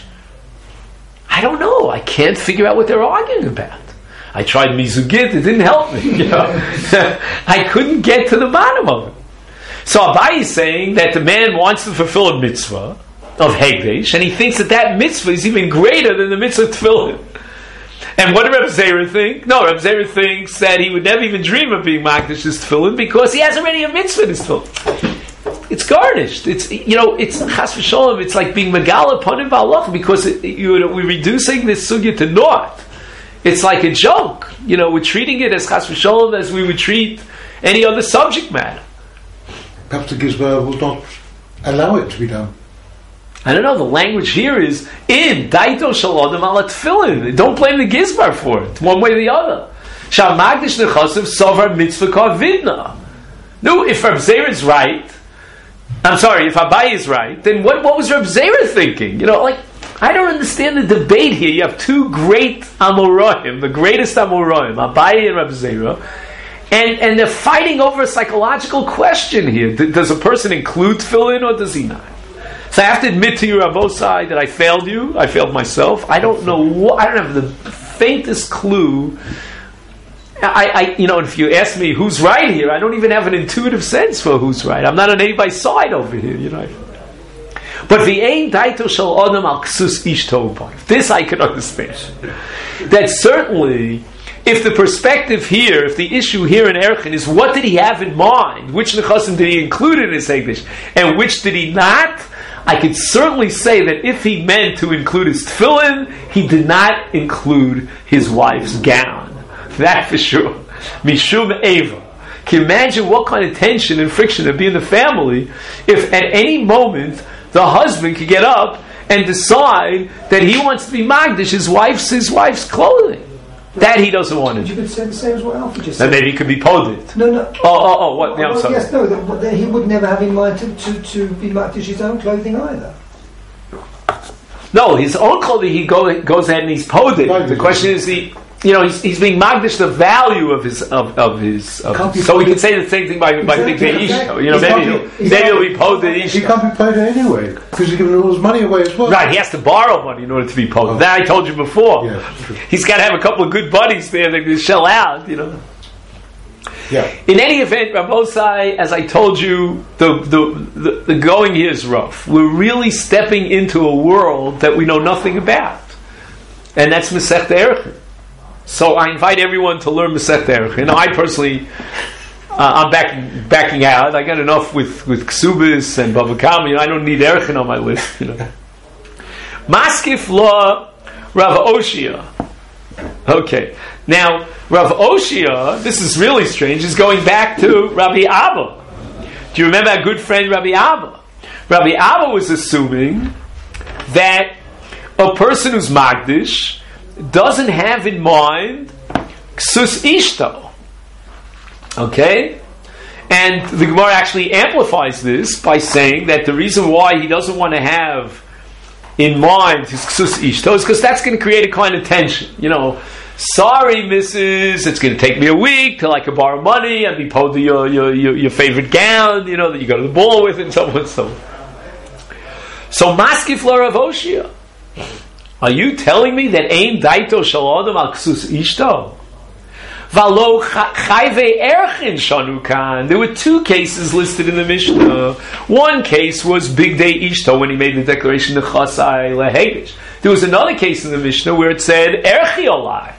I don't know. I can't figure out what they're arguing about. I tried Mizugit, it didn't help me. You know? I couldn't get to the bottom of it. So Abai is saying that the man wants to fulfill a mitzvah of Hekdesh, and he thinks that that mitzvah is even greater than the mitzvah of tefillin. And what did Reb Zera think? No, Reb Zera thinks that he would never even dream of being Makdish his tefillin because he has already a mitzvah in his tefillin. It's garnished. It's, you know, it's chas v'sholem. It's like being megala panim v'alach because it, you know, we're reducing this sugya to naught. It's like a joke. You know, we're treating it as chas v'sholem as we would treat any other subject matter. Perhaps the Gizbar will not allow it to be done. I don't know, the language here is in daito shalodem ala tefillin. Don't blame the Gizbar for it, one way or the other. Shal magdish nechasav sovar mitzvah kavidna. No, if Reb Zera is right, I'm sorry, if Abai is right, then what, what was Reb Zera thinking? You know, like, I don't understand the debate here. You have two great Amoraim, the greatest Amoraim, Abai and Reb Zera, and, and they're fighting over a psychological question here. D- does a person include tefillin or does he not? So I have to admit to you, Rabosai, that I failed you. I failed myself. I don't know what, I don't have the faintest clue. I, I, you know, if you ask me who's right here, I don't even have an intuitive sense for who's right. I'm not on anybody's side over here, you know. But the ain daito shel adam al ksus ish tov. This I can understand. That certainly, if the perspective here, if the issue here in Erchin is what did he have in mind, which nechasim did he include in his Hekdesh, and which did he not, I could certainly say that if he meant to include his tefillin, he did not include his wife's gown. That for sure. Mishum Eva. Can you imagine what kind of tension and friction there'd be in the family if at any moment the husband could get up and decide that he wants to be magdish his wife's his wife's clothing. That he doesn't want to do. You could say the same as what Alfie just said. And maybe he could be poded. No, no. Oh, oh, oh, what? Yeah, I'm well, sorry. yes, no, that, that he would never have in mind to, to, to be magdish his own clothing either. No, his own clothing, he go, goes ahead and he's poded. Right, the question is, he, you know, he's, he's being magdish the value of his, of, of his, of, so we can say the same thing by, by Big Day Ishto. You know, maybe he'll, maybe he'll be poded Ishto. He can't be paid anyway, because he's giving all his money away as well. Right, he has to borrow money in order to be poded. Oh. That I told you before. Yeah, he's got to have a couple of good buddies there that can shell out, you know. Yeah. In any event, Rabosai, as I told you, the, the, the, the going here is rough. We're really stepping into a world that we know nothing about. And that's Masechta Erchin. So I invite everyone to learn Masechta Erchin. Now, I personally, uh, I'm backing, backing out. I got enough with, with Ksubis and Bava Kama. You know, I don't need Erchin on my list. You know. Maskif Law Rav Oshia. Okay. Now, Rav Oshia, this is really strange, is going back to Rabbi Abba. Do you remember our good friend Rabbi Abba? Rabbi Abba was assuming that a person who's Magdish doesn't have in mind Ksus Ishto. Okay? And the Gemara actually amplifies this by saying that the reason why he doesn't want to have in mind his Ksus Ishto is because that's going to create a kind of tension. You know, sorry, missus, it's going to take me a week till I can borrow money and be paid to your, your, your, your favorite gown, you know, that you go to the ball with, and so on and so on. So, Maskif Lo Rav Oshia, are you telling me that Ein Daito Shel Adam Al Ksus Ishto? Valo Chayve Erchin Shanu Kan. There were two cases listed in the Mishnah. One case was Big Day Ishto when he made the declaration of Chasai Lehegish. There was another case in the Mishnah where it said Erchi Olai.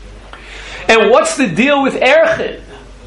And what's the deal with Erchin?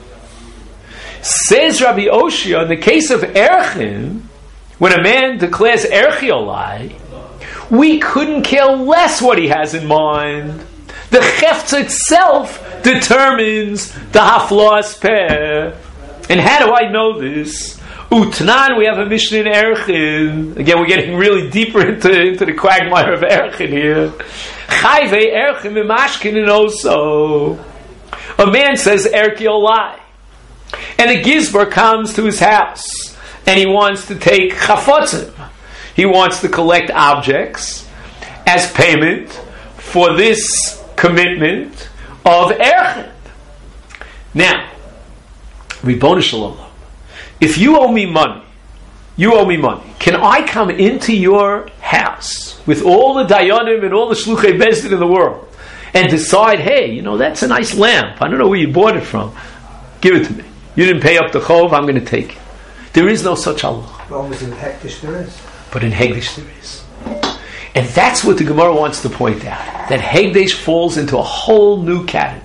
Says Rabbi Oshia, in the case of Erchin, when a man declares Erchi Olai, we couldn't care less what he has in mind. The Chefza itself determines the haflas peh. And how do I know this? Utnan, we have a Mishnah in Erchin. Again, we're getting really deeper into, into the quagmire of Erchin here. Chayve Erchin Mimashkin also. A man says Erki Olai. And the Gizbar comes to his house. And he wants to take chafotzim. He wants to collect objects as payment for this commitment of Erchin. Now, Ribono Shalom, if you owe me money, you owe me money, can I come into your house with all the dayanim and all the shluchei bezdin in the world and decide, hey, you know, that's a nice lamp. I don't know where you bought it from. Give it to me. You didn't pay up the chov, I'm going to take it. There is no such Allah. But obviously in Hekdesh there is. But in Hegdesh there is. And that's what the Gemara wants to point out. That Hegdesh falls into a whole new category.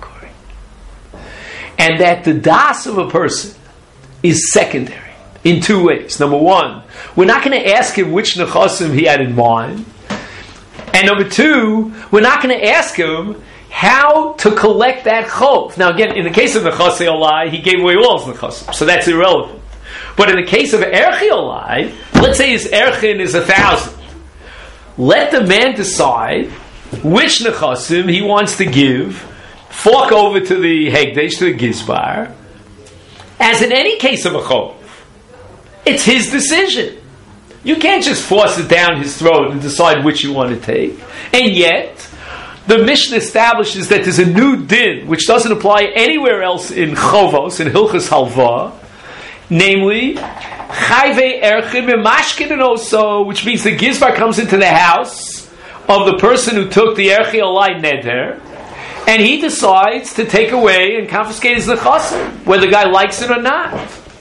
And that the das of a person is secondary in two ways. Number one, we're not going to ask him which nechasim he had in mind. And number two, we're not going to ask him how to collect that chov. Now again, in the case of nechasei olai, he gave away all his nechasim, so that's irrelevant. But in the case of erchi olai, let's say his erchin is a thousand. Let the man decide which nechasim he wants to give, fork over to the Hegdesh, to the Gizbar, as in any case of a chov. It's his decision. You can't just force it down his throat and decide which you want to take. And yet, the Mishnah establishes that there's a new din, which doesn't apply anywhere else in Chovos, in Hilchas Halva, namely, Chayve Erchin Memashkin also, which means the Gizbar comes into the house of the person who took the Erchi Olai Neder, and he decides to take away and confiscate his nechasim, whether the guy likes it or not.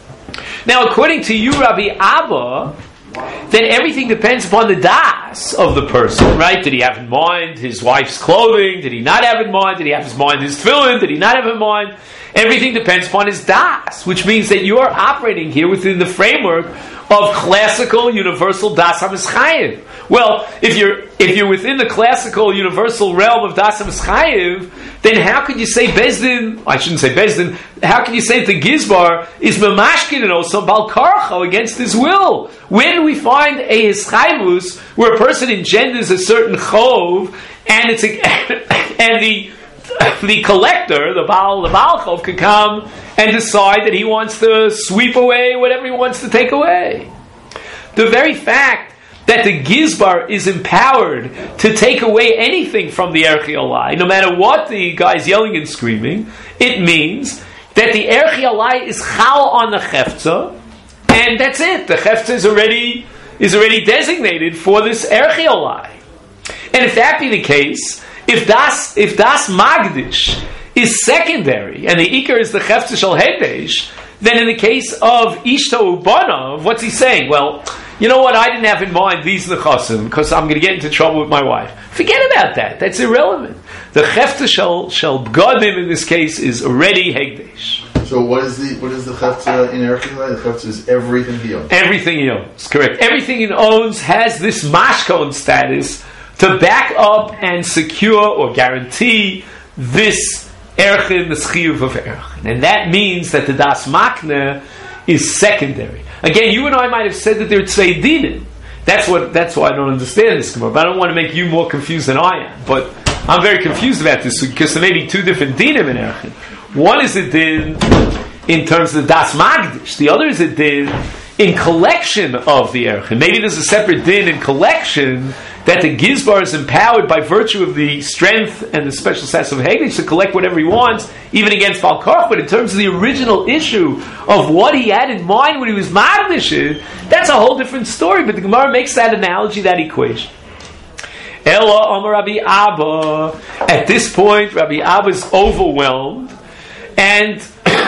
Now, according to you, Rabbi Abba, then everything depends upon the das of the person, right? Did he have in mind his wife's clothing? Did he not have in mind? Did he have in mind his tefillin? Did he not have in mind? Everything depends upon his das, which means that you are operating here within the framework of classical universal das HaMischayev. Well, if you're if you're within the classical universal realm of das HaMischayev, then how could you say Bezdin? I shouldn't say Bezdin. How can you say that the Gizbar is memashkin and also bal karcho against his will? Where do we find a hischayvus where a person engenders a certain chov and it's a, and the the collector, the Baal, the Baal Chov, could come and decide that he wants to sweep away whatever he wants to take away. The very fact that the Gizbar is empowered to take away anything from the Erchi Olai, no matter what the guy's yelling and screaming, it means that the Erchi Olai is chal on the Chefza, and that's it. The Chefza is already, is already designated for this Erchi Olai. And if that be the case, If das if das Magdish is secondary and the Iker is the Chefza Shel Hegdesh, then in the case of Ishto Ubanov, what's he saying? Well, you know what? I didn't have in mind these nechasim because I'm going to get into trouble with my wife. Forget about that. That's irrelevant. The Chefza Shel Shel Bgadim in this case is already Hegdesh. So what is the what is the Chefza in Erech? The Chefza is everything he owns. Everything he owns, correct. Everything he owns has this mashkon status to back up and secure or guarantee this erchin, the chiyuv of erchin. And that means that the das makna is secondary. Again, you and I might have said that they're tzvei dinim. That's what. That's why I don't understand this, but I don't want to make you more confused than I am. But I'm very confused about this because there may be two different dinim in erchin. One is a din in terms of the das magdish. The other is a din in collection of the erchin. Maybe there's a separate din in collection that the Gizbar is empowered by virtue of the strength and the special status of Hegdesh to collect whatever he wants, even against Bal Korach. But in terms of the original issue of what he had in mind when he was Magdish, that's a whole different story. But the Gemara makes that analogy, that equation. Ella Amar Rabbi Abba. At this point, Rabbi Abba is overwhelmed, and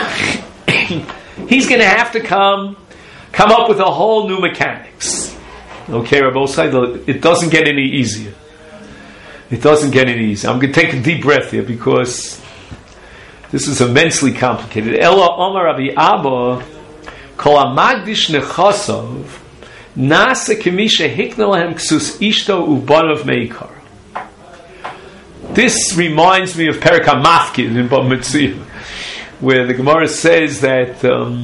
he's going to have to come come up with a whole new mechanics. Okay, Rabbi Osai, it doesn't get any easier. It doesn't get any easier. I'm going to take a deep breath here because this is immensely complicated. Ella Omar Rabbi Abba Kol Amagdish Nechasov Nasa Kemisha Hikna Lahem Ksus Ishto Ubanav Meikar. this reminds me of Perek HaMafkid in Bava Metzia, where the Gemara says that um,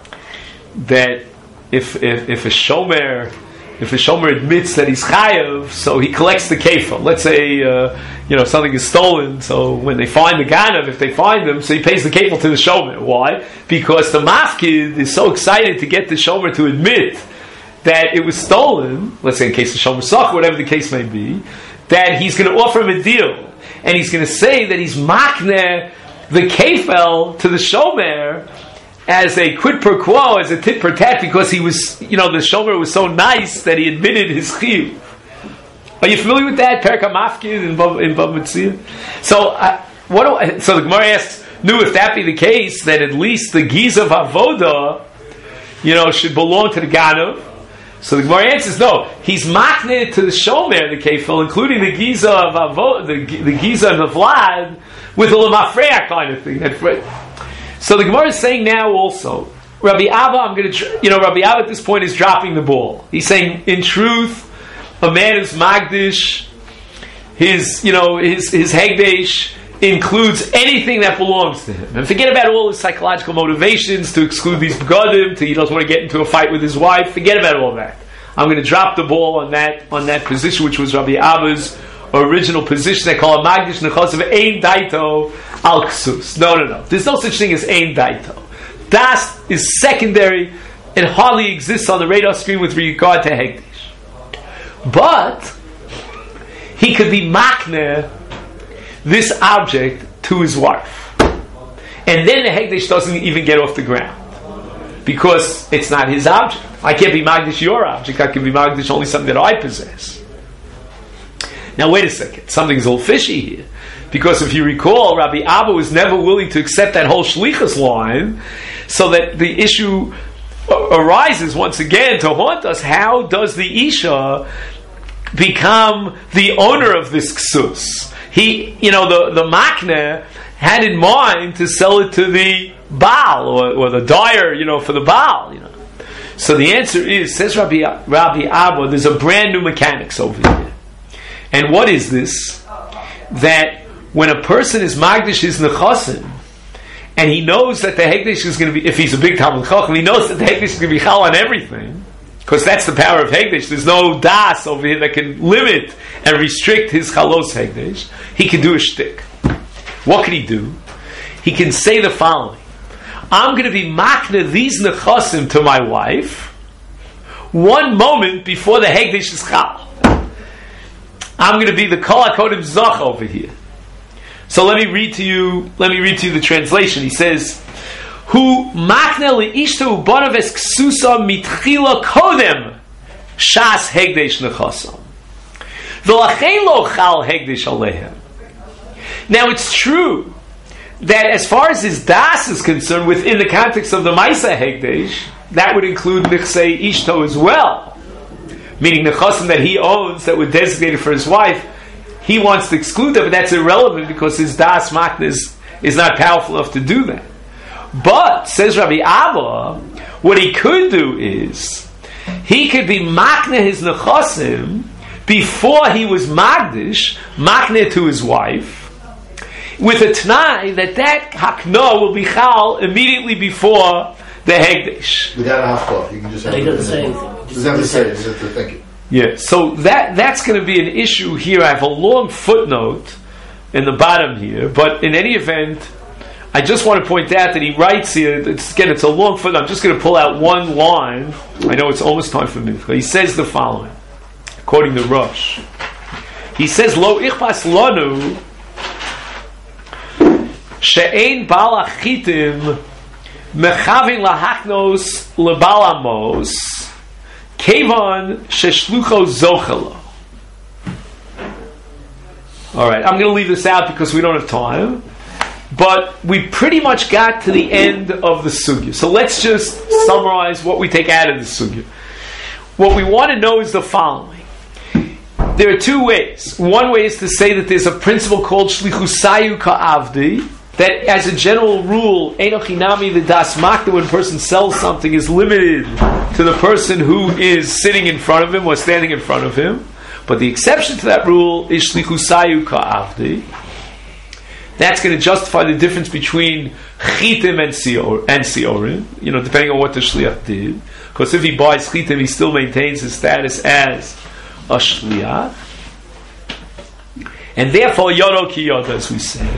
that if, if if a shomer if a shomer admits that he's chayav, so he collects the kefil. Let's say uh, you know something is stolen, so when they find the ganav, if they find him, so he pays the kefil to the shomer. Why? Because the mafkid is so excited to get the shomer to admit that it was stolen. Let's say in case the shomer suck, whatever the case may be, that he's going to offer him a deal, and he's going to say that he's makneh the kefil to the shomer as a quid pro quo, as a tit for tat, because he was, you know, the shomer was so nice that he admitted his chiyuv. Are you familiar with that? Perek HaMafkid in Bava Metzia. So, uh, what? Do I, so the Gemara asks, "No, if that be the case, then at least the giza of avoda, you know, should belong to the ganav." So the Gemara answers, "No, he's makneh to the shomer the kefil, including the giza of avoda, the, the giza of the vlad, with a lemafreya kind of thing." So the Gemara is saying now also, Rabbi Abba, I'm going to, you know, Rabbi Abba at this point is dropping the ball. He's saying, in truth, a man who's magdish, his, you know, his his hegdesh includes anything that belongs to him, and forget about all his psychological motivations to exclude these begadim, to he doesn't want to get into a fight with his wife. Forget about all that. I'm going to drop the ball on that on that position, which was Rabbi Abba's original position. They call a magdish nechasav ein daito al ksus. No, no, no. There's no such thing as ein daito. Das is secondary. It hardly exists on the radar screen with regard to hegdish. But he could be makneh this object to his wife, and then the hegdish doesn't even get off the ground because it's not his object. I can't be magdish your object. I can be magdish only something that I possess. Now wait a second, something's a little fishy here, because if you recall, Rabbi Abba was never willing to accept that whole shlichus line, so that the issue arises once again to haunt us. How does the Isha become the owner of this ksus? He, you know, the, the makneh had in mind to sell it to the Baal, or, or the dyer, you know, for the Baal, you know. So the answer is, says Rabbi, Rabbi Abba, there's a brand new mechanics over here. And what is this? That when a person is magdish his nechasim, and he knows that the hegdish is going to be, if he's a big Talmud Chacham, he knows that the hegdish is going to be chal on everything, because that's the power of hegdish. There's no das over here that can limit and restrict his chalos hegdish. He can do a shtick. What can he do? He can say the following: I'm going to be makneh these nechasim to my wife one moment before the hegdish is chal. I'm going to be the kol hakodim zach over here. So let me read to you. Let me read to you the translation. He says, "Hu makneh leishtu banav es ksusa mitchila kodem shas hegdesh nechasam v'lachein lo chal hegdesh alehem." Now it's true that as far as his das is concerned, within the context of the Maisa hegdesh, that would include nichsei ishto as well. Meaning the chasam that he owns that were designated for his wife, he wants to exclude that, but that's irrelevant because his das makneh is, is not powerful enough to do that. But, says Rabbi Abba, what he could do is, he could be makneh his nechasim before he was magdish, makneh to his wife, with a t'nai that that hakno will be chal immediately before the hegdish. Without a hafkah, you can just have he it. doesn't say anything. Doesn't have to say it, just have to think it. Yeah, so that that's going to be an issue here. I have a long footnote in the bottom here, but in any event, I just want to point out that he writes here, it's, again, it's a long footnote. I'm just going to pull out one line. I know it's almost time for mincha. He says the following, quoting the Rosh. He says, Lo ichpas lanu she'ein bal achitim mechavin lahachnos lebalamos Kevon sheshlucho zochelo. All right, I'm going to leave this out because we don't have time. But we pretty much got to the end of the sugya. So let's just summarize what we take out of the sugya. What we want to know is the following. There are two ways. One way is to say that there's a principle called shlichusayu ka'avdi, that as a general rule, enochinami the das makna, when a person sells something, is limited to the person who is sitting in front of him or standing in front of him. But the exception to that rule is shlichusayu ka'avdi. That's going to justify the difference between chitim and sior and siorim, you know, depending on what the shliach did. Because if he buys chitim, he still maintains his status as a shliach, and therefore yodo ki yodo, as we say.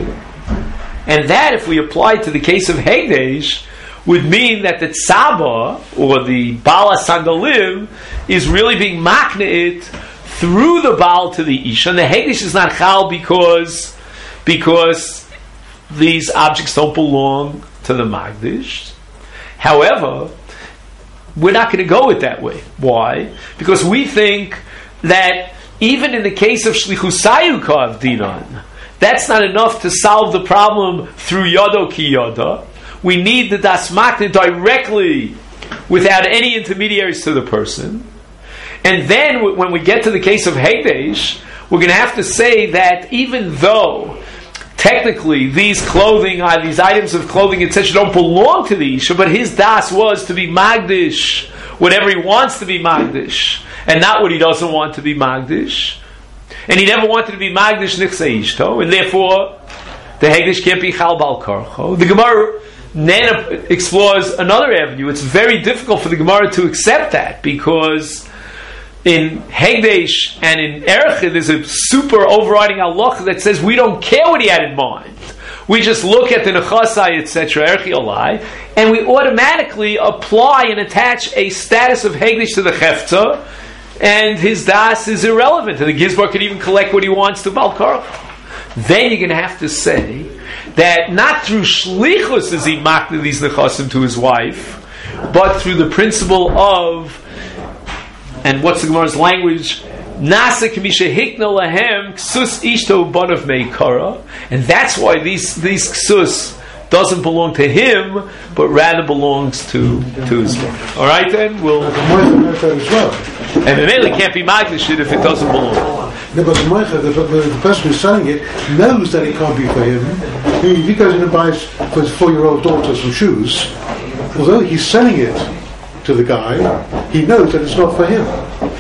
And that, if we apply to the case of hegdesh, would mean that the tzaba or the bala sandalim is really being makneit through the baal to the isha. And the hegdesh is not chal because. because these objects don't belong to the Magdish. However, we're not going to go it that way. Why? Because we think that even in the case of Shlichusayu Ka'avdinan, that's not enough to solve the problem through Yodo Ki Yoda. We need the Das Makna directly without any intermediaries to the person. And then when we get to the case of Hegdesh, we're going to have to say that even though technically these clothing, uh, these items of clothing, et cetera, don't belong to the Isha, but his das was to be Magdish, whatever he wants to be Magdish, and not what he doesn't want to be Magdish. And he never wanted to be Magdish Nichse Ishto, and therefore the Hegdish can't be Chal Bal Karcho. The Gemara then explores another avenue. It's very difficult for the Gemara to accept that, because in Hegdesh and in Erechid there's a super overriding halacha that says we don't care what he had in mind. We just look at the Nechasai, et cetera, Erechi Olai, and we automatically apply and attach a status of Hegdesh to the Chefta, and his das is irrelevant, and the Gizbar can even collect what he wants to Balkar. Then you're going to have to say that not through Shlichus is he makna these Nechasim to his wife, but through the principle of, and what's the Gemara's language? Nasa k'misha hikna lahem ksus ishto banav meikara, and that's why these these ksus doesn't belong to him, but rather belongs to to his wife. All right, then we'll. As well. And the really can't be magnish if it doesn't belong. No, but the, the, the person who's selling it knows that it can't be for him. If he goes in and buys for his four-year-old daughter some shoes, although he's selling it to the guy, he knows that it's not for him.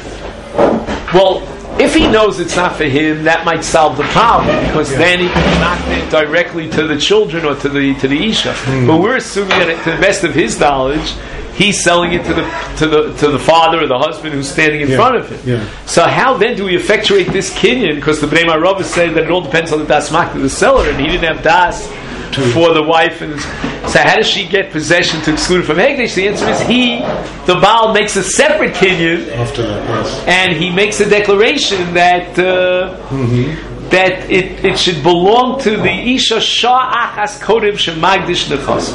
Well, if he knows it's not for him, that might solve the problem, because yeah. then he can knock it directly to the children or to the to the isha. Mm. But we're assuming that, to the best of his knowledge, he's selling it to the to the to the father or the husband who's standing in yeah. front of him. Yeah. So how then do we effectuate this kinyan? Because the Bnei Marav said that it all depends on the das makna of the seller, and he didn't have das for the wife. And so how does she get possession to exclude from Hegdesh? The answer is he, the Baal, makes a separate kinyan after that, yes. And he makes a declaration that uh, mm-hmm. that it, it should belong to the Isha Shah Achas Kodim Shemagdish Nechasa.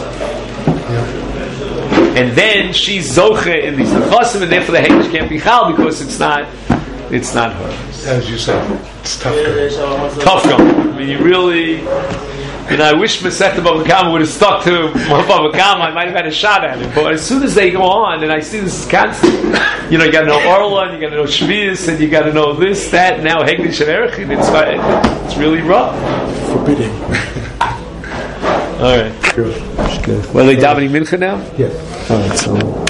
And then she's Zoche in these Nechasim, and therefore the Hegdesh can't be Chal because it's not it's not hers. As you said, it's tough going. Tough going. I mean, you really. You know, I wish Masechta Bava Kama would have stuck to Bava Kama. I might have had a shot at it. But as soon as they go on, and I see this is constant, you know, you got to know Orla, and you got to know Shvius, and you got to know this, that. Now Hegdesh and Erechin, it's it's really rough. Forbidding. All right. Good. Well, are they davening mincha now? Yes. All right. So.